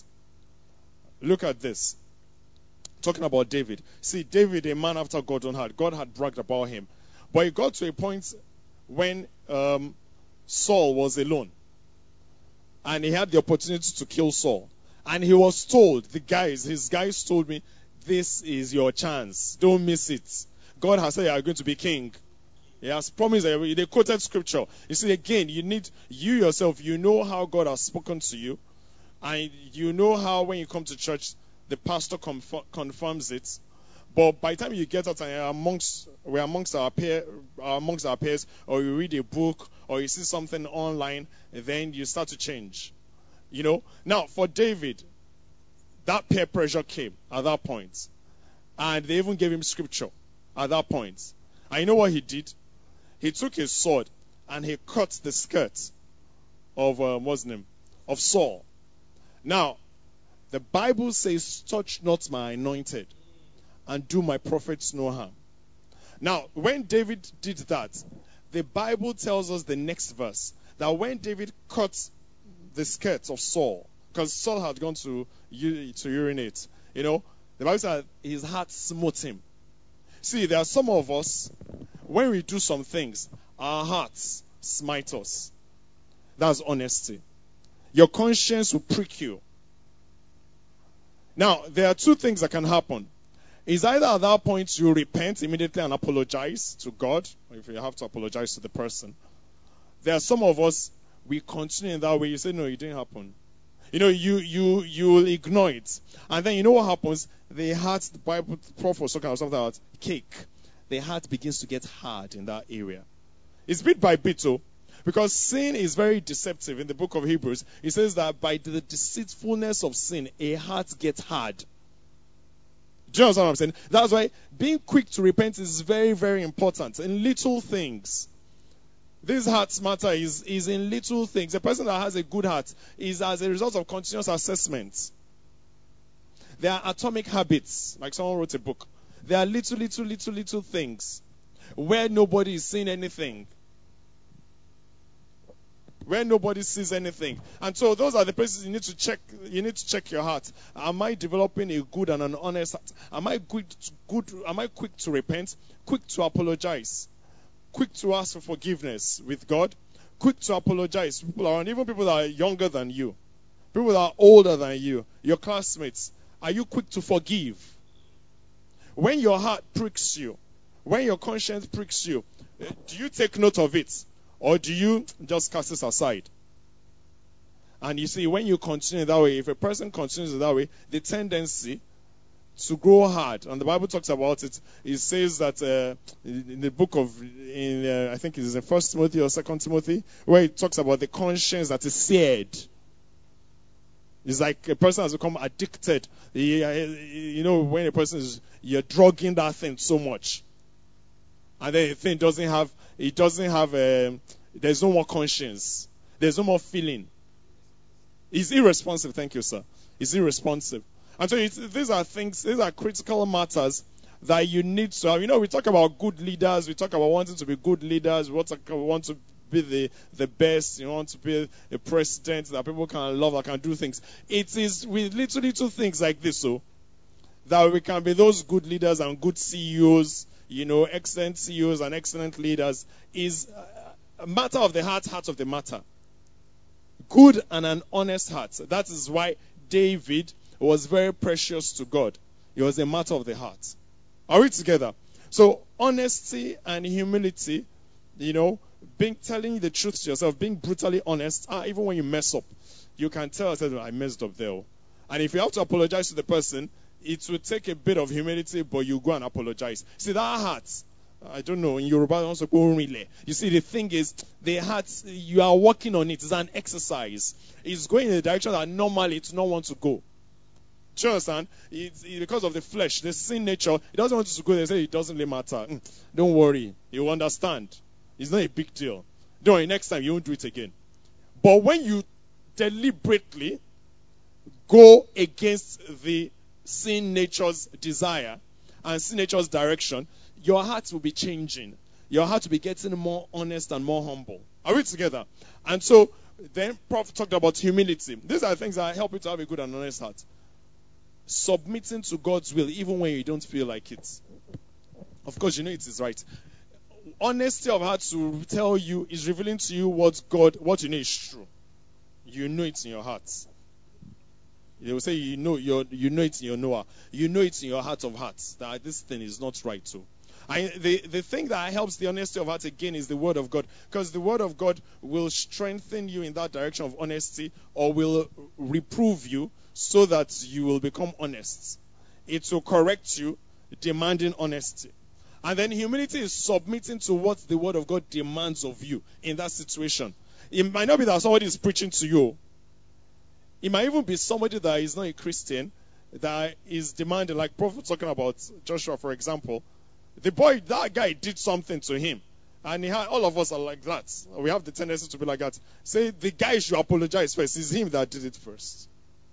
Look at this. Talking about David. See, David, a man after God's own heart. God had bragged about him. But it got to a point when um, Saul was alone. And he had the opportunity to kill Saul. And he was told, the guys, his guys told me, this is your chance. Don't miss it. God has said you are going to be king. He has promised that they quoted scripture. You see, again, you need, you yourself, you know how God has spoken to you. And you know how when you come to church, the pastor conf- confirms it. But by the time you get out and you're amongst, we're amongst our, peer, amongst our peers, or you read a book, or you see something online, then you start to change. You know? Now, for David, that peer pressure came at that point. And they even gave him scripture at that point. And you know what he did? He took his sword and he cut the skirt of, uh, what's his name? Of Saul. Now, the Bible says, touch not my anointed and do my prophets no harm. Now, when David did that, the Bible tells us the next verse, that when David cut the skirt of Saul, because Saul had gone to to urinate, you know, the Bible said his heart smote him. See, there are some of us, when we do some things, our hearts smite us. That's honesty. Your conscience will prick you. Now, there are two things that can happen. Is either at that point you repent immediately and apologize to God, or if you have to apologize to the person. There are some of us, we continue in that way. You say, no, it didn't happen. You know, you you you will ignore it. And then you know what happens? The heart, the Bible, Prophet was talking about something about cake. The heart begins to get hard in that area. It's bit by bit, so. Because sin is very deceptive. In the book of Hebrews, it says that by the deceitfulness of sin, a heart gets hard. Do you understand what I'm saying? That's why being quick to repent is very, very important in little things. This heart's matter is, is in little things. A person that has a good heart is as a result of continuous assessment. There are atomic habits, like someone wrote a book. There are little, little, little, little things where nobody is saying anything. Where nobody sees anything. And so those are the places you need to check. You need to check your heart. Am I developing a good and an honest heart? Am I good, good am I quick to repent? Quick to apologize? Quick to ask for forgiveness with God? Quick to apologize to people around, even people that are younger than you, people that are older than you, your classmates. Are you quick to forgive? When your heart pricks you, when your conscience pricks you, do you take note of it? Or do you just cast it aside? And you see, when you continue that way, if a person continues that way, the tendency to grow hard, and the Bible talks about it, it says that uh, in the book of, in uh, I think it is in First Timothy or Second Timothy, where it talks about the conscience that is seared. It's like a person has become addicted. You know, when a person is, you're drugging that thing so much. And then the thing doesn't have, it doesn't have, um, there's no more conscience. There's no more feeling. It's irresponsive. Thank you, sir. It's irresponsive. And so it's, these are things, these are critical matters that you need to have. You know, we talk about good leaders. We talk about wanting to be good leaders. We want to, we want to be the, the best. You want to be a president that people can love, that can do things. It is with little, little things like this, so that we can be those good leaders and good C E Os. You know, excellent C E Os and excellent leaders is a matter of the heart, heart of the matter. Good and an honest heart. That is why David was very precious to God. It was a matter of the heart. Are we together? So, honesty and humility, you know, being telling the truth to yourself, being brutally honest, ah, even when you mess up, you can tell yourself, I messed up there. And if you have to apologize to the person, it will take a bit of humility, but you go and apologize. See, that heart, I don't know, in Yoruba, also go really. You see, the thing is, the heart, you are working on it. It's an exercise. It's going in a direction that normally it does not want to go. Do you understand? It's because of the flesh, the sin nature. It doesn't want you to go there and say it doesn't really matter. Don't worry. You'll understand. It's not a big deal. Don't worry, next time you won't do it again. But when you deliberately go against the sin nature's desire and sin nature's direction, your heart will be changing. Your heart will be getting more honest and more humble. Are we together? And so, then Prophet talked about humility. These are things that help you to have a good and honest heart. Submitting to God's will, even when you don't feel like it. Of course, you know it is right. Honesty of heart to tell you is revealing to you what God, what you know is true. You know it in your heart. They will say you know you you know it in your knower. You know it in your heart of hearts that this thing is not right too. I, the, the thing that helps the honesty of heart again is the word of God. Because the word of God will strengthen you in that direction of honesty, or will reprove you so that you will become honest. It will correct you, demanding honesty. And then humility is submitting to what the word of God demands of you in that situation. It might not be that somebody is preaching to you. It might even be somebody that is not a Christian that is demanding, like Prophet talking about Joshua, for example. The boy, that guy did something to him. And he had, all of us are like that. We have the tendency to be like that. Say, the guy should apologize first. It's him that did it first.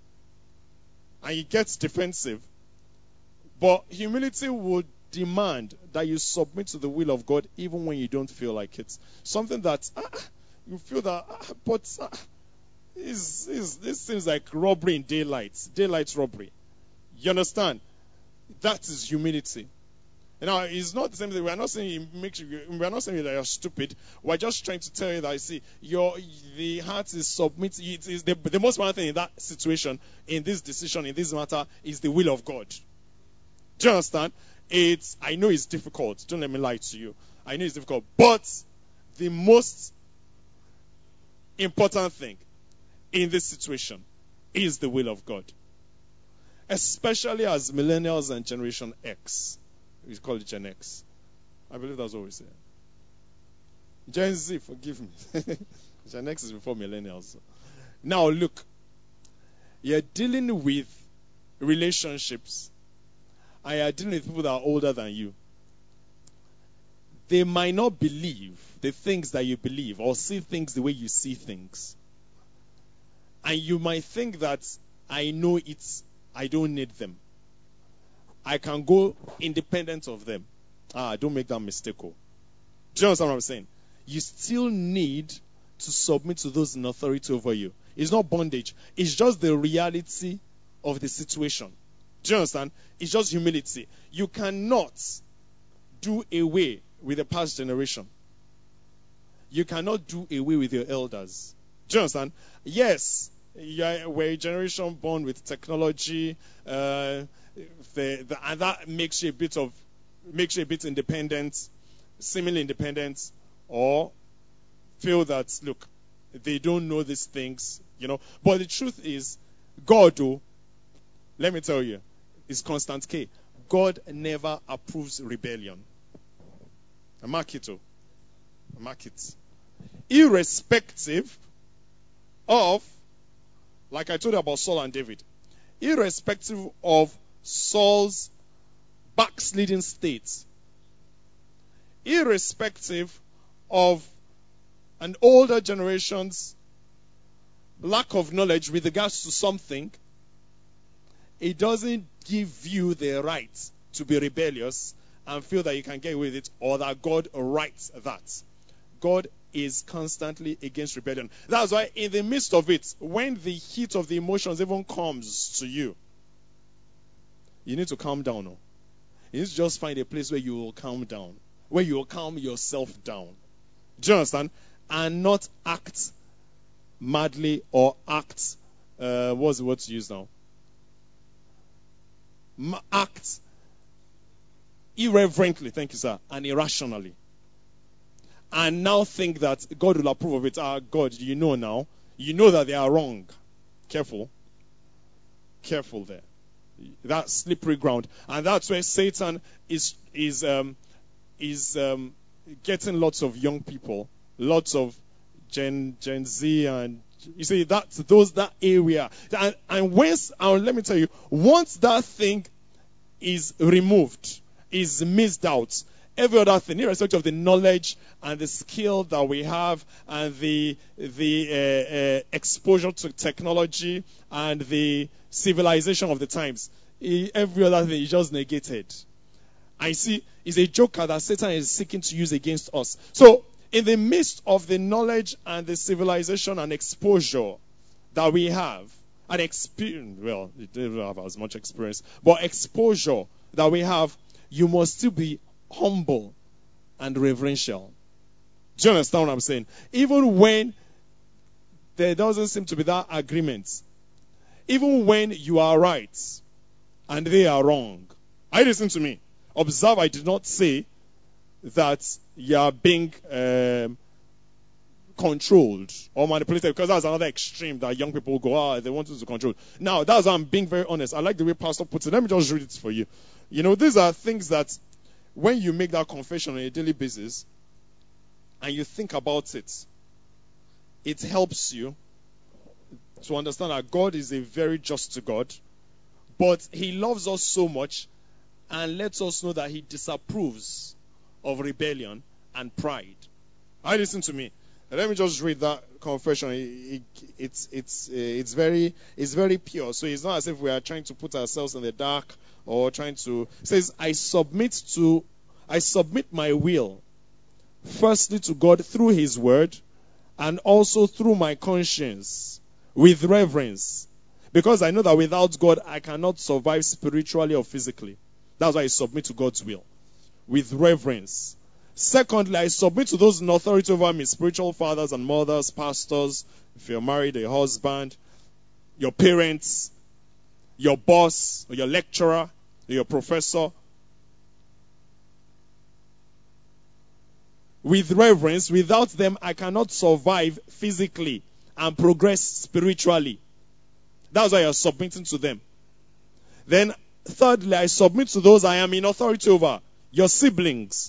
And he gets defensive. But humility would demand that you submit to the will of God even when you don't feel like it. Something that, ah, you feel that, ah, but... Ah, Is, is, this seems like robbery in daylight. Daylight robbery. You understand? That is humility. Now, it's not the same thing. We are not saying it makes you, we are not saying that you're stupid. We're just trying to tell you that, see, your the heart is submitted. It is the, the most important thing in that situation, in this decision, in this matter, is the will of God. Do you understand? It's, I know it's difficult. Don't let me lie to you. I know it's difficult. But the most important thing in this situation is the will of God. Especially as millennials and Generation X. We call it Gen X. I believe that's what we say. Gen Z, forgive me. Gen X is before millennials. Now look, you're dealing with relationships, and you're dealing with people that are older than you. They might not believe the things that you believe or see things the way you see things. And you might think that I know it's, I don't need them. I can go independent of them. Ah, don't make that mistake. Oh. Do you understand what I'm saying? You still need to submit to those in authority over you. It's not bondage. It's just the reality of the situation. Do you understand? It's just humility. You cannot do away with the past generation. You cannot do away with your elders. Do you understand? Yes, we're a generation born with technology, uh, the, the, and that makes you a bit of makes you a bit independent, seemingly independent, or feel that look, they don't know these things, you know. But the truth is, God, oh, let me tell you, is constant K. God never approves rebellion. Mark it, oh. Mark it. Irrespective of, like I told you about Saul and David, irrespective of Saul's backsliding state, irrespective of an older generation's lack of knowledge with regards to something, it doesn't give you the right to be rebellious and feel that you can get away with it, or that God writes that. God is constantly against rebellion. That's why in the midst of it, when the heat of the emotions even comes to you, you need to calm down. No? You need to just find a place where you will calm down, where you will calm yourself down. Do you understand? And not act madly or act, uh, what's the word to use now? Ma- act irreverently, thank you, sir, and irrationally. And now think that God will approve of it. Ah, God, you know now. You know that they are wrong. Careful. Careful there. That's slippery ground. And that's where Satan is is um, is um, getting lots of young people, lots of Gen Gen Z, and you see that's those that area. And, and once, uh, let me tell you, once that thing is removed, is missed out, every other thing, irrespective of the knowledge and the skill that we have, and the the uh, uh, exposure to technology and the civilization of the times, every other thing is just negated. I see, it's a joker that Satan is seeking to use against us. So, in the midst of the knowledge and the civilization and exposure that we have, and experience, well, we don't have as much experience, but exposure that we have, you must still be humble and reverential. Do you understand what I'm saying? Even when there doesn't seem to be that agreement, even when you are right and they are wrong. I listen to me. Observe, I did not say that you are being um, controlled or manipulated, because that's another extreme that young people go, ah, they want us to control. Now, that's why I'm being very honest. I like the way Pastor puts it. Let me just read it for you. You know, these are things that when you make that confession on a daily basis and you think about it, it helps you to understand that God is a very just God, but He loves us so much and lets us know that He disapproves of rebellion and pride. I listen to me. Let me just read that confession. It, it, it's it's uh, it's very it's very pure. So it's not as if we are trying to put ourselves in the dark or trying to. It says, I submit to I submit my will firstly to God through His word, and also through my conscience with reverence, because I know that without God I cannot survive spiritually or physically. That's why I submit to God's will. with reverence. Secondly, I submit to those in authority over me, spiritual fathers and mothers, pastors, if you're married, a husband, your parents, your boss, or your lecturer, or your professor. With reverence. Without them, I cannot survive physically and progress spiritually. That's why you're submitting to them. Then, thirdly, I submit to those I am in authority over. Your siblings.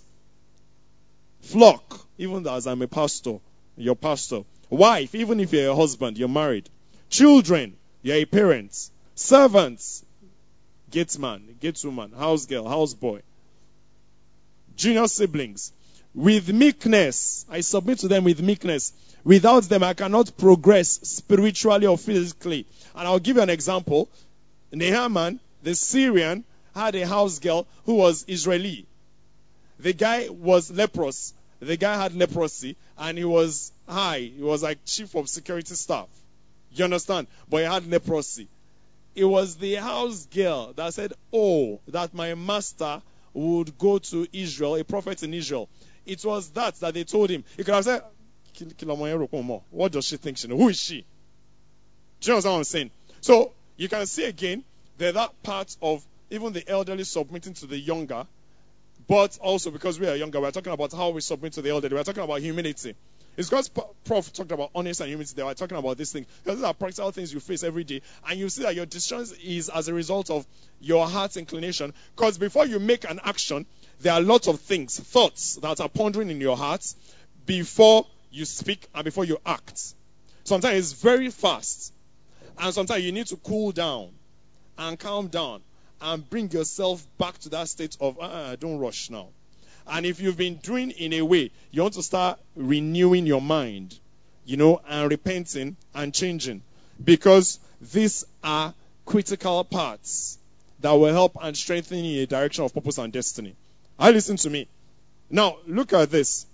Flock, even as I'm a pastor, your pastor. Wife, even if you're a husband, you're married. Children, you're a parent. Servants, gatesman, gateswoman, house girl, house boy. Junior siblings. With meekness, I submit to them with meekness. Without them, I cannot progress spiritually or physically. And I'll give you an example. Naaman, the Syrian, had a house girl who was Israeli. The guy was leprous. The guy had leprosy, and he was high. He was like chief of security staff. You understand? But he had leprosy. It was the house girl that said, oh, that my master would go to Israel, a prophet in Israel. It was that that they told him. He could have said, what does she think she knows? Who is she? Do you understand what I'm saying? So, you can see again, there's that part of even the elderly submitting to the younger, but also because we are younger, we're talking about how we submit to the elderly. We're talking about humility. It's because Prof talked about honesty and humility. They were talking about this thing. Because these are practical things you face every day. And you see that your decision is as a result of your heart's inclination. Because before you make an action, there are lots of things, thoughts that are pondering in your heart before you speak and before you act. Sometimes it's very fast. And sometimes you need to cool down and calm down and bring yourself back to that state of, uh, don't rush now. And if you've been doing in a way, you want to start renewing your mind, you know, and repenting and changing. Because these are critical parts that will help and strengthen you in a direction of purpose and destiny. I listen to me. Now, look at this.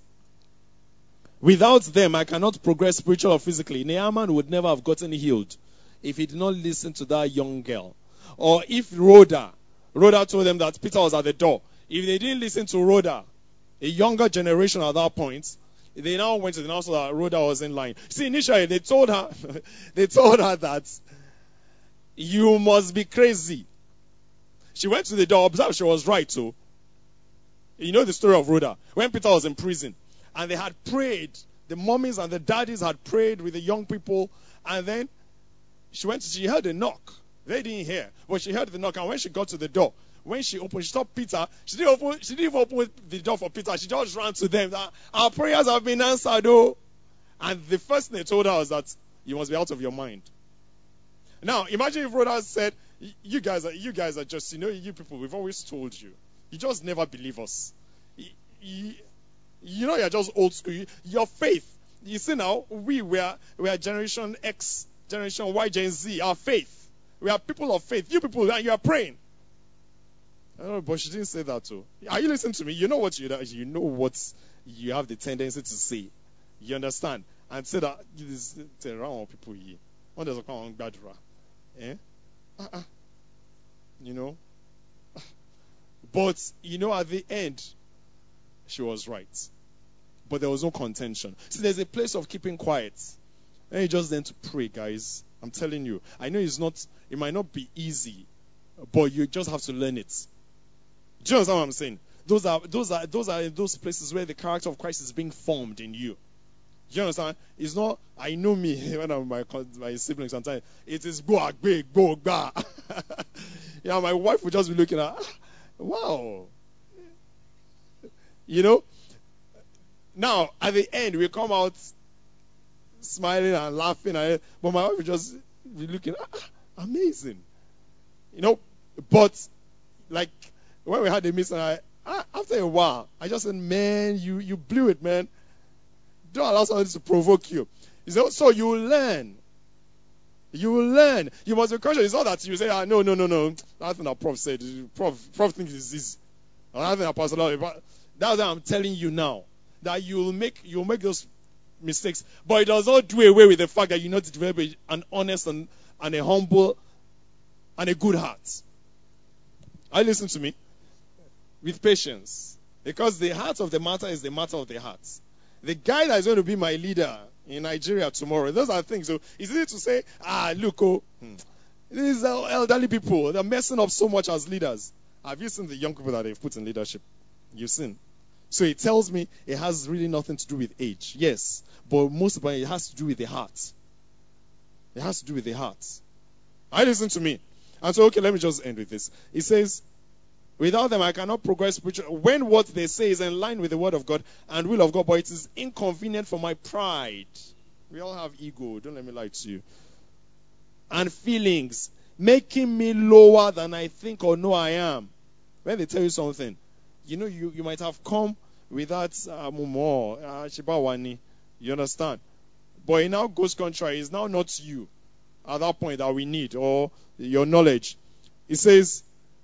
Without them, I cannot progress spiritually or physically. Naaman would never have gotten healed if he did not listen to that young girl. Or if Rhoda, Rhoda told them that Peter was at the door. If they didn't listen to Rhoda, a younger generation at that point, they now went to the house that Rhoda was in line. See, initially they told her, they told her that you must be crazy. She went to the door, observed she was right too. You know the story of Rhoda. When Peter was in prison, and they had prayed, the mommies and the daddies had prayed with the young people, and then she went, she heard a knock. They didn't hear, but she heard the knock, and when she got to the door, when she opened, she saw Peter. She didn't open, she didn't even open the door for Peter. She just ran to them. That our prayers have been answered, oh. And the first thing they told her was that you must be out of your mind. Now, imagine if Rhoda said, "You guys are, you guys are just, you know, you people. We've always told you. You just never believe us. You, you, you know, you're just old school. Your faith. You see now, we were we are Generation X, Generation Y, Gen Z. Our faith. We are people of faith. You people, and you are praying." Oh, but she didn't say that too. Are you listening to me? You know what you you know what you have the tendency to say. You understand? And say that this around people here. One doesn't come on bad eh? Uh-uh. You know? But you know, at the end, she was right. But there was no contention. See, there's a place of keeping quiet. And you just then to pray, guys. I'm telling you. I know it's not it might not be easy, but you just have to learn it. Do you understand what I'm saying? Those are those are those are those places where the character of Christ is being formed in you. Do you understand? It's not I know me when I'm with my my siblings sometimes. It is go agbe go gba. Yeah, my wife would just be looking at, wow. You know? Now at the end we come out smiling and laughing, and, but my wife would just be looking, ah, amazing. You know, but like when we had the meeting, I, I, after a while, I just said, man, you, you blew it, man. Don't allow somebody to provoke you. He said, so you will learn. You will learn. You must be conscious. It's not that you say, ah, no, no, no, no. Nothing that Prof said. Prof, Prof thinks it's easy. Or nothing that Pastor Lord. But that's what I'm telling you now. That you will make, you will make those mistakes. But it does not do away with the fact that you need to develop an honest and, and a humble and a good heart. I listen to me. With patience. Because the heart of the matter is the matter of the heart. The guy that is going to be my leader in Nigeria tomorrow, those are things. So it's easy to say, ah, look, oh, hmm, these are elderly people. They're messing up so much as leaders. Have you seen the young people that they've put in leadership? You've seen. So it tells me it has really nothing to do with age. Yes. But most of it has to do with the heart. It has to do with the heart. I listen to me. And so, okay, let me just end with this. It says, without them I cannot progress spiritually. When what they say is in line with the word of God and will of God, but it is inconvenient for my pride. We all have ego. Don't let me lie to you. And feelings, making me lower than I think or know I am. When they tell you something, you know, you, you might have come with that uh, mumo, uh, shibawani. You understand? But it now goes contrary. It's now not you at that point that we need, or your knowledge. It says,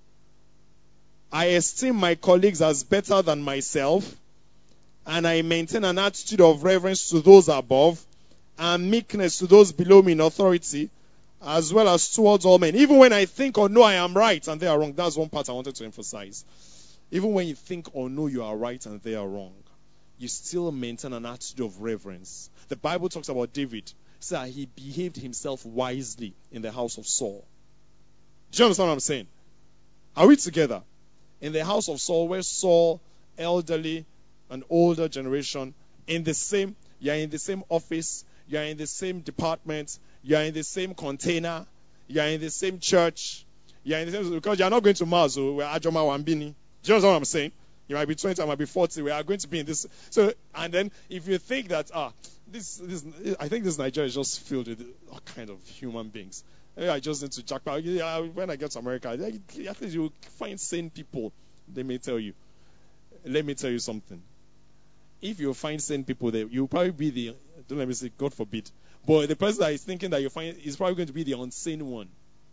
I esteem my colleagues as better than myself, and I maintain an attitude of reverence to those above, and meekness to those below me in authority, as well as towards all men. Even when I think or know I am right and they are wrong. That's one part I wanted to emphasize. Even when you think or know you are right and they are wrong, you still maintain an attitude of reverence. The Bible talks about David. So he behaved himself wisely in the house of Saul. Do you understand what I'm saying? Are we together? In the house of Saul, where Saul, elderly and older generation, in the same, you're in the same office, you're in the same department, you're in the same container, you're in the same church, you're in the same, because you're not going to Mars, or we're Ajoma Wambini. Do you understand what I'm saying? You might be twenty, I might be forty. We are going to be in this. So, and then if you think that, ah, this, this, I think this Nigeria is just filled with all kind of human beings. I just need to jackpot. When I get to America, I think you find sane people. Let me tell you. Let me tell you something. If you find sane people there, you'll probably be the, don't let me say, God forbid, but the person that is thinking that you find is probably going to be the unsane one.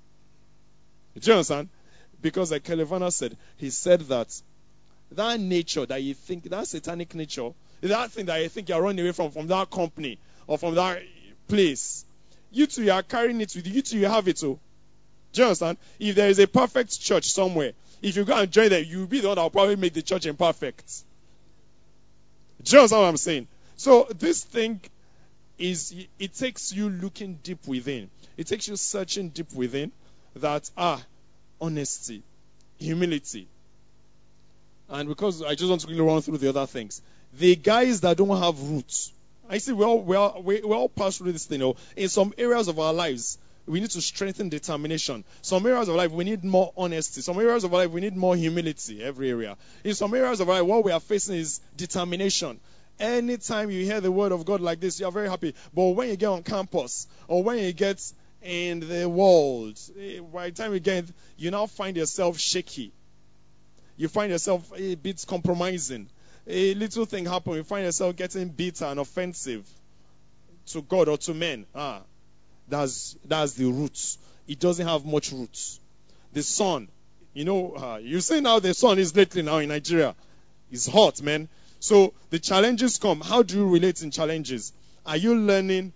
Do you understand? Because like Kelevana said, he said that that nature that you think, that satanic nature, that thing that you think you're running away from, from that company or from that place, you too, you are carrying it with you. You too, you have it too. Do you understand? If there is a perfect church somewhere, if you go and join them, you'll be the one that will probably make the church imperfect. Do you understand what I'm saying? So this thing is, it takes you looking deep within. It takes you searching deep within that, ah, honesty, humility. And because I just want to quickly run through the other things. The guys that don't have roots. I see we all, we all, we all pass through this thing. You know, in some areas of our lives, we need to strengthen determination. Some areas of life, we need more honesty. Some areas of life, we need more humility. Every area. In some areas of life, what we are facing is determination. Anytime you hear the word of God like this, you are very happy. But when you get on campus, or when you get in the world, by the time you get, you now find yourself shaky. You find yourself a bit compromising. A little thing happens, you find yourself getting bitter and offensive to God or to men. Ah, that's that's the roots. It doesn't have much roots. The sun, you know, uh, you see now the sun is lately now in Nigeria. It's hot, man. So the challenges come. How do you relate in challenges? Are you learning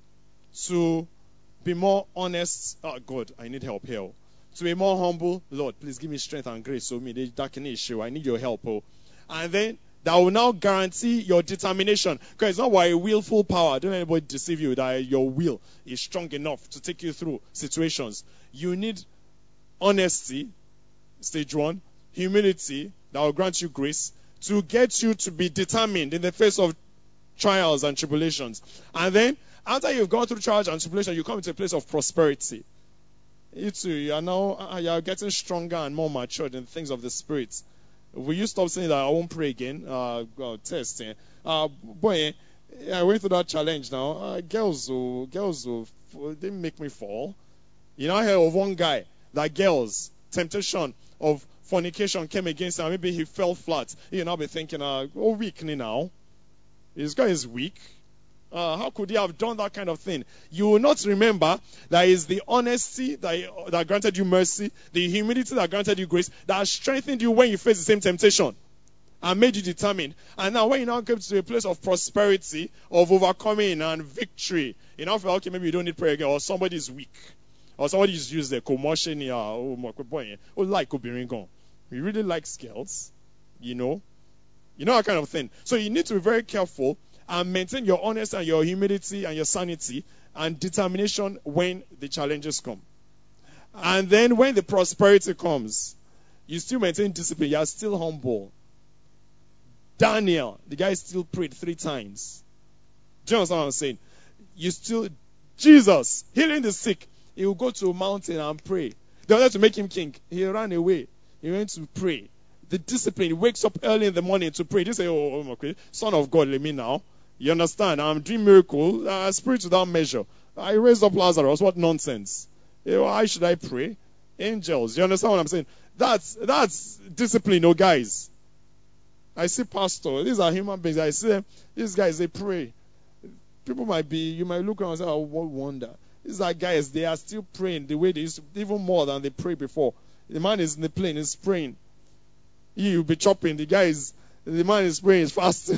to be more honest? Oh God, I need help here. To be more humble, Lord, please give me strength and grace. So me, that can issue. I need your help. Oh. And then that will now guarantee your determination. Because it's not by a willful power. Don't let anybody deceive you that your will is strong enough to take you through situations. You need honesty, stage one, humility that will grant you grace to get you to be determined in the face of trials and tribulations. And then after you've gone through trials and tribulations, you come into a place of prosperity. You too, you are now you are getting stronger and more matured in things of the spirit. Will you stop saying that I won't pray again? Uh, well, test. Eh? Uh, boy, I went through that challenge now. Uh, girls, oh, girls, oh, they make me fall. You know, I heard of one guy that girls, temptation of fornication came against him. Maybe he fell flat. You know, be thinking, uh, oh, weak now. This guy is weak. Uh, how could he have done that kind of thing? You will not remember that is the honesty that, that granted you mercy, the humility that granted you grace, that has strengthened you when you face the same temptation and made you determined. And now when you now come to a place of prosperity, of overcoming and victory, you now feel, okay, maybe you don't need prayer again, or somebody is weak, or somebody is used the commotion here, oh, boy, oh, like Obiringon. He really likes girls, you know. You know that kind of thing. So you need to be very careful and maintain your honesty and your humility and your sanity and determination when the challenges come. And then when the prosperity comes, you still maintain discipline. You are still humble. Daniel, the guy still prayed three times. Do you understand what I'm saying? You still, Jesus, healing the sick, he will go to a mountain and pray. They wanted to make him king. He ran away. He went to pray. The discipline, he wakes up early in the morning to pray. They say, oh, okay, Son of God, let me now. You understand? I'm doing miracle. Uh, spirit without measure. I raised up Lazarus. What nonsense. You know, why should I pray? Angels. You understand what I'm saying? That's that's discipline, oh guys. I see pastor. These are human beings. I see them. These guys, they pray. People might be, you might look around and say, oh, what wonder. These are guys, they are still praying the way they used to, even more than they prayed before. The man is in the plane, he's praying. He will be chopping. The guy is, the man is praying, he's fasting.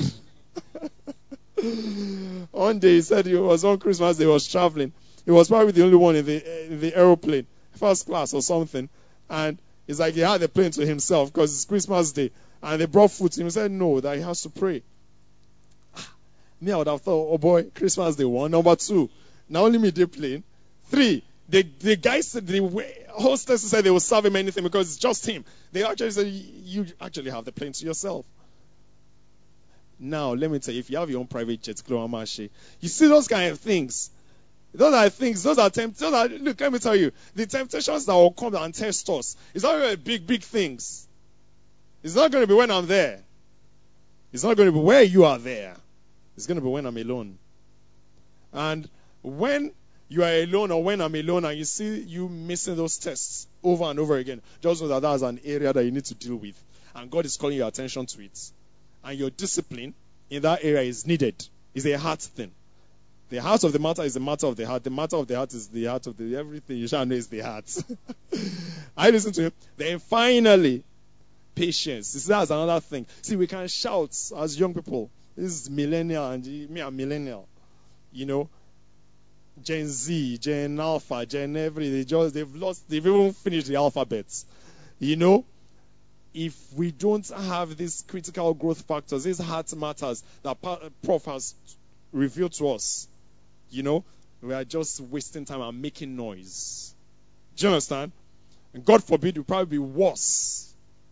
One day he said he was on Christmas, he was traveling. He was probably the only one in the in the aeroplane, first class or something. And it's like he had the plane to himself because it's Christmas Day. And they brought food to him. He said no, that he has to pray. Me, I would have thought, oh boy, Christmas Day one. Number two, not only me they playing. Three, the the guy said, the hostess said they will serve him anything because it's just him. They actually said, you actually have the plane to yourself. Now, let me tell you, if you have your own private jet, you see those kind of things. Those are things, those are temptations. Those are, look, let me tell you, the temptations that will come and test us, it's not really big, big things. It's not going to be when I'm there. It's not going to be where you are there. It's going to be when I'm alone. And when you are alone or when I'm alone and you see you missing those tests over and over again, just know that that's an area that you need to deal with. And God is calling your attention to it. And your discipline in that area is needed. It's a heart thing. The heart of the matter is the matter of the heart. The matter of the heart is the heart of the everything. You shall know is the heart. I listen to him. Then finally, patience. See, that's another thing. See, we can shout as young people. This is millennial and me, I'm millennial. You know, Gen Z, Gen Alpha, Gen every. They just they've lost. They've even finished the alphabets. You know, if we don't have these critical growth factors, these heart matters that Prof has revealed to us, you know, we are just wasting time and making noise. Do you understand? And God forbid, we'll probably be worse.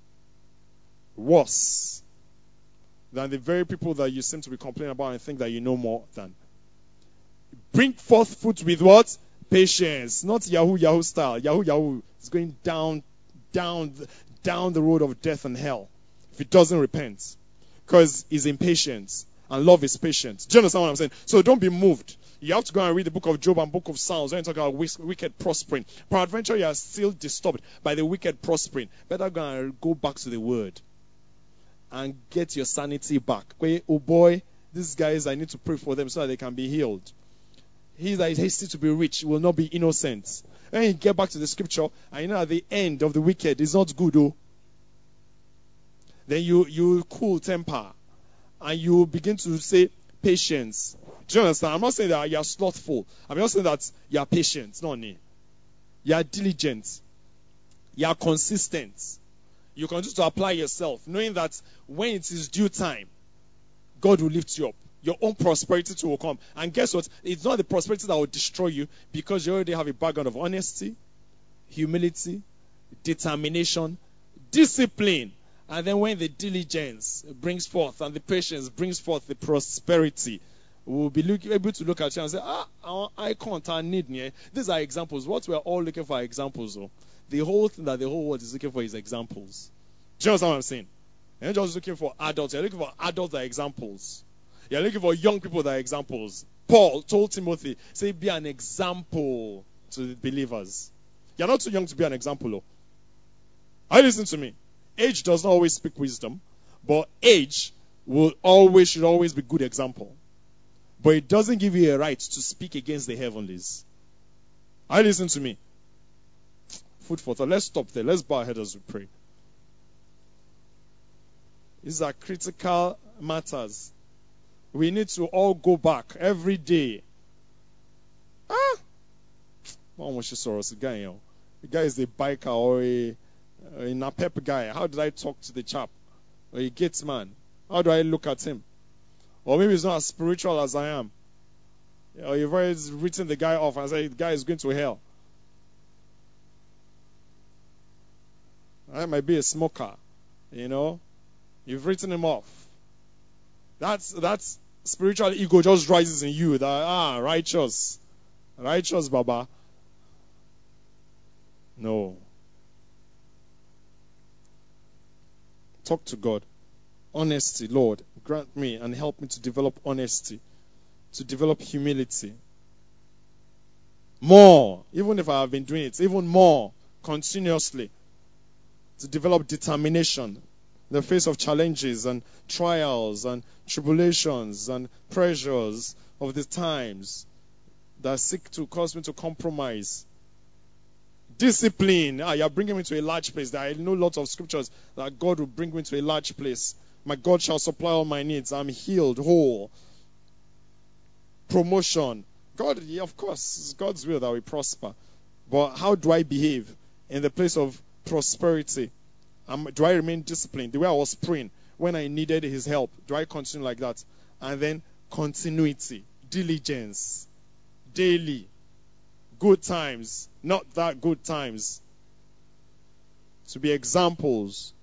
Worse than the very people that you seem to be complaining about and think that you know more than. Bring forth fruit with what? Patience. Not Yahoo, Yahoo style. Yahoo, Yahoo is going down, down, down the road of death and hell if it doesn't repent. Because he's impatient. And love is patient. Do you understand what I'm saying? So don't be moved. You have to go and read the book of Job and book of Psalms when you talk about wicked prospering. Peradventure, you are still disturbed by the wicked prospering. Better go and go back to the word and get your sanity back. Oh boy, these guys, I need to pray for them so that they can be healed. He that is hasty to be rich will not be innocent. When you get back to the scripture, and you know at the end of the wicked is not good, oh. Then you you cool temper. And you begin to say patience. Do you understand? I'm not saying that you are slothful. I'm not saying that you are patient. No, no. You are diligent. You are consistent. You continue to apply yourself, knowing that when it is due time, God will lift you up. Your own prosperity too will come. And guess what? It's not the prosperity that will destroy you because you already have a background of honesty, humility, determination, discipline. And then when the diligence brings forth and the patience brings forth the prosperity, we'll be look, able to look at you and say, ah, I can't, I need me. These are examples. What we're all looking for are examples. Oh. The whole thing that the whole world is looking for is examples. Do you understand what I'm saying? You're not just looking for adults. You're looking for adults that are examples. You're looking for young people that are examples. Paul told Timothy, say, be an example to the believers. You're not too young to be an example. Oh. Are you listening to me? Age does not always speak wisdom, but age will always should always be good example. But it doesn't give you a right to speak against the heavenlies. Are you listening to me? Food for thought. Let's stop there. Let's bow our heads as we pray. These are critical matters. We need to all go back every day. Ah! The guy is a biker or a, a napep guy. How did I talk to the chap? Or a gates man? How do I look at him? Or maybe he's not as spiritual as I am. Or you've already written the guy off and said, the guy is going to hell. I might be a smoker, you know. You've written him off. That's that's spiritual ego just rises in you. That ah, righteous, righteous, Baba. No. Talk to God. Honesty, Lord, grant me and help me to develop honesty, to develop humility. More, even if I have been doing it, even more continuously. To develop determination in the face of challenges and trials and tribulations and pressures of the times that seek to cause me to compromise. Discipline. Ah, you're bringing me to a large place. I know lots of scriptures that God will bring me to a large place. My God shall supply all my needs. I'm healed, whole. Promotion. God, yeah, of course, it's God's will that we prosper. But how do I behave in the place of prosperity? Um, do I remain disciplined? The way I was praying when I needed his help, do I continue like that? And then continuity, diligence, daily, good times, not that good times. To be examples.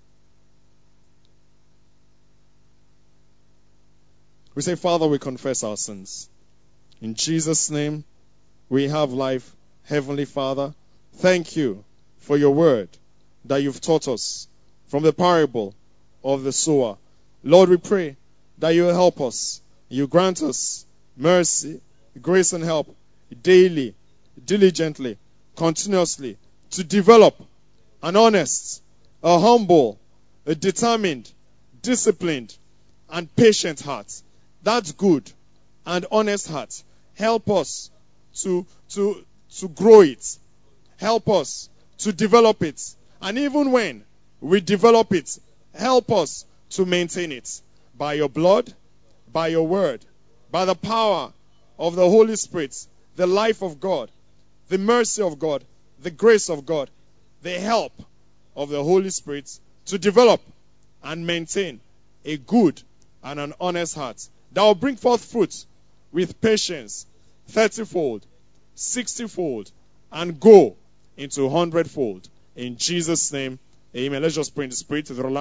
We say, Father, we confess our sins. In Jesus' name, we have life. Heavenly Father, thank you for your word that you've taught us from the parable of the sower. Lord, we pray that you will help us. You grant us mercy, grace, and help daily, diligently, continuously to develop an honest, a humble, a determined, disciplined, and patient heart. That's good. And honest heart. Help us to, to, to grow it. Help us to develop it. And even when we develop it, help us to maintain it. By your blood, by your word, by the power of the Holy Spirit, the life of God, the mercy of God, the grace of God, the help of the Holy Spirit to develop and maintain a good and an honest heart that will bring forth fruit with patience, thirty-fold, sixty-fold, and go into hundredfold. In Jesus' name, amen. Let's just pray in the Spirit. When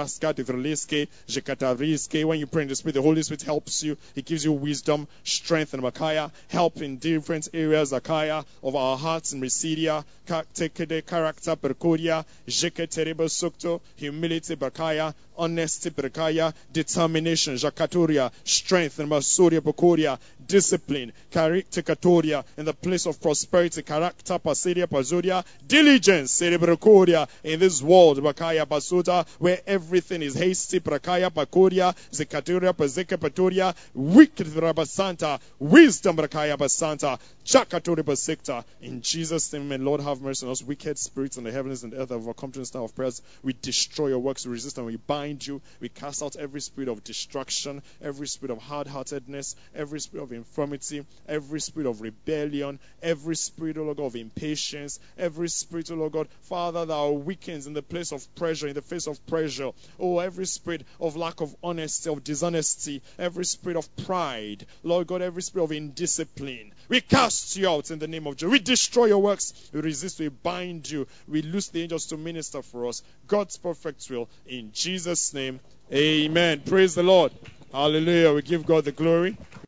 you pray in the Spirit, the Holy Spirit helps you. He gives you wisdom, strength, and makaya. Help in different areas, akaya, of our hearts and residia. Character, percodia. Humility, bakaya. Honesty, perkaya. Determination, jakatoria. Strength, and masoria, pecoria. Discipline, character, in the place of prosperity, character, pasidia, pazodia. Diligence, cerebrocoria, in this world, bakaya, basuta, where everything is hasty, prakaya, pakoria, zekatoria, pazeka, patoria, wicked, rabasanta, wisdom, bakaya, basanta, chakatori, basekta. In Jesus' name, may Lord have mercy on us. Wicked spirits in the heavens and earth have overcome to the style of prayers. We destroy your works, we resist, and we bind you. We cast out every spirit of destruction, every spirit of hard-heartedness, every spirit of infirmity, every spirit of rebellion, every spirit, O Lord God, of impatience, every spirit, O Lord God, Father, that weakens in the place of pressure, in the face of pressure. Oh, every spirit of lack of honesty, of dishonesty, every spirit of pride, Lord God, every spirit of indiscipline. We cast you out in the name of Jesus. We destroy your works. We resist, we bind you. We loose the angels to minister for us. God's perfect will. In Jesus' name, amen. Praise the Lord. Hallelujah. We give God the glory.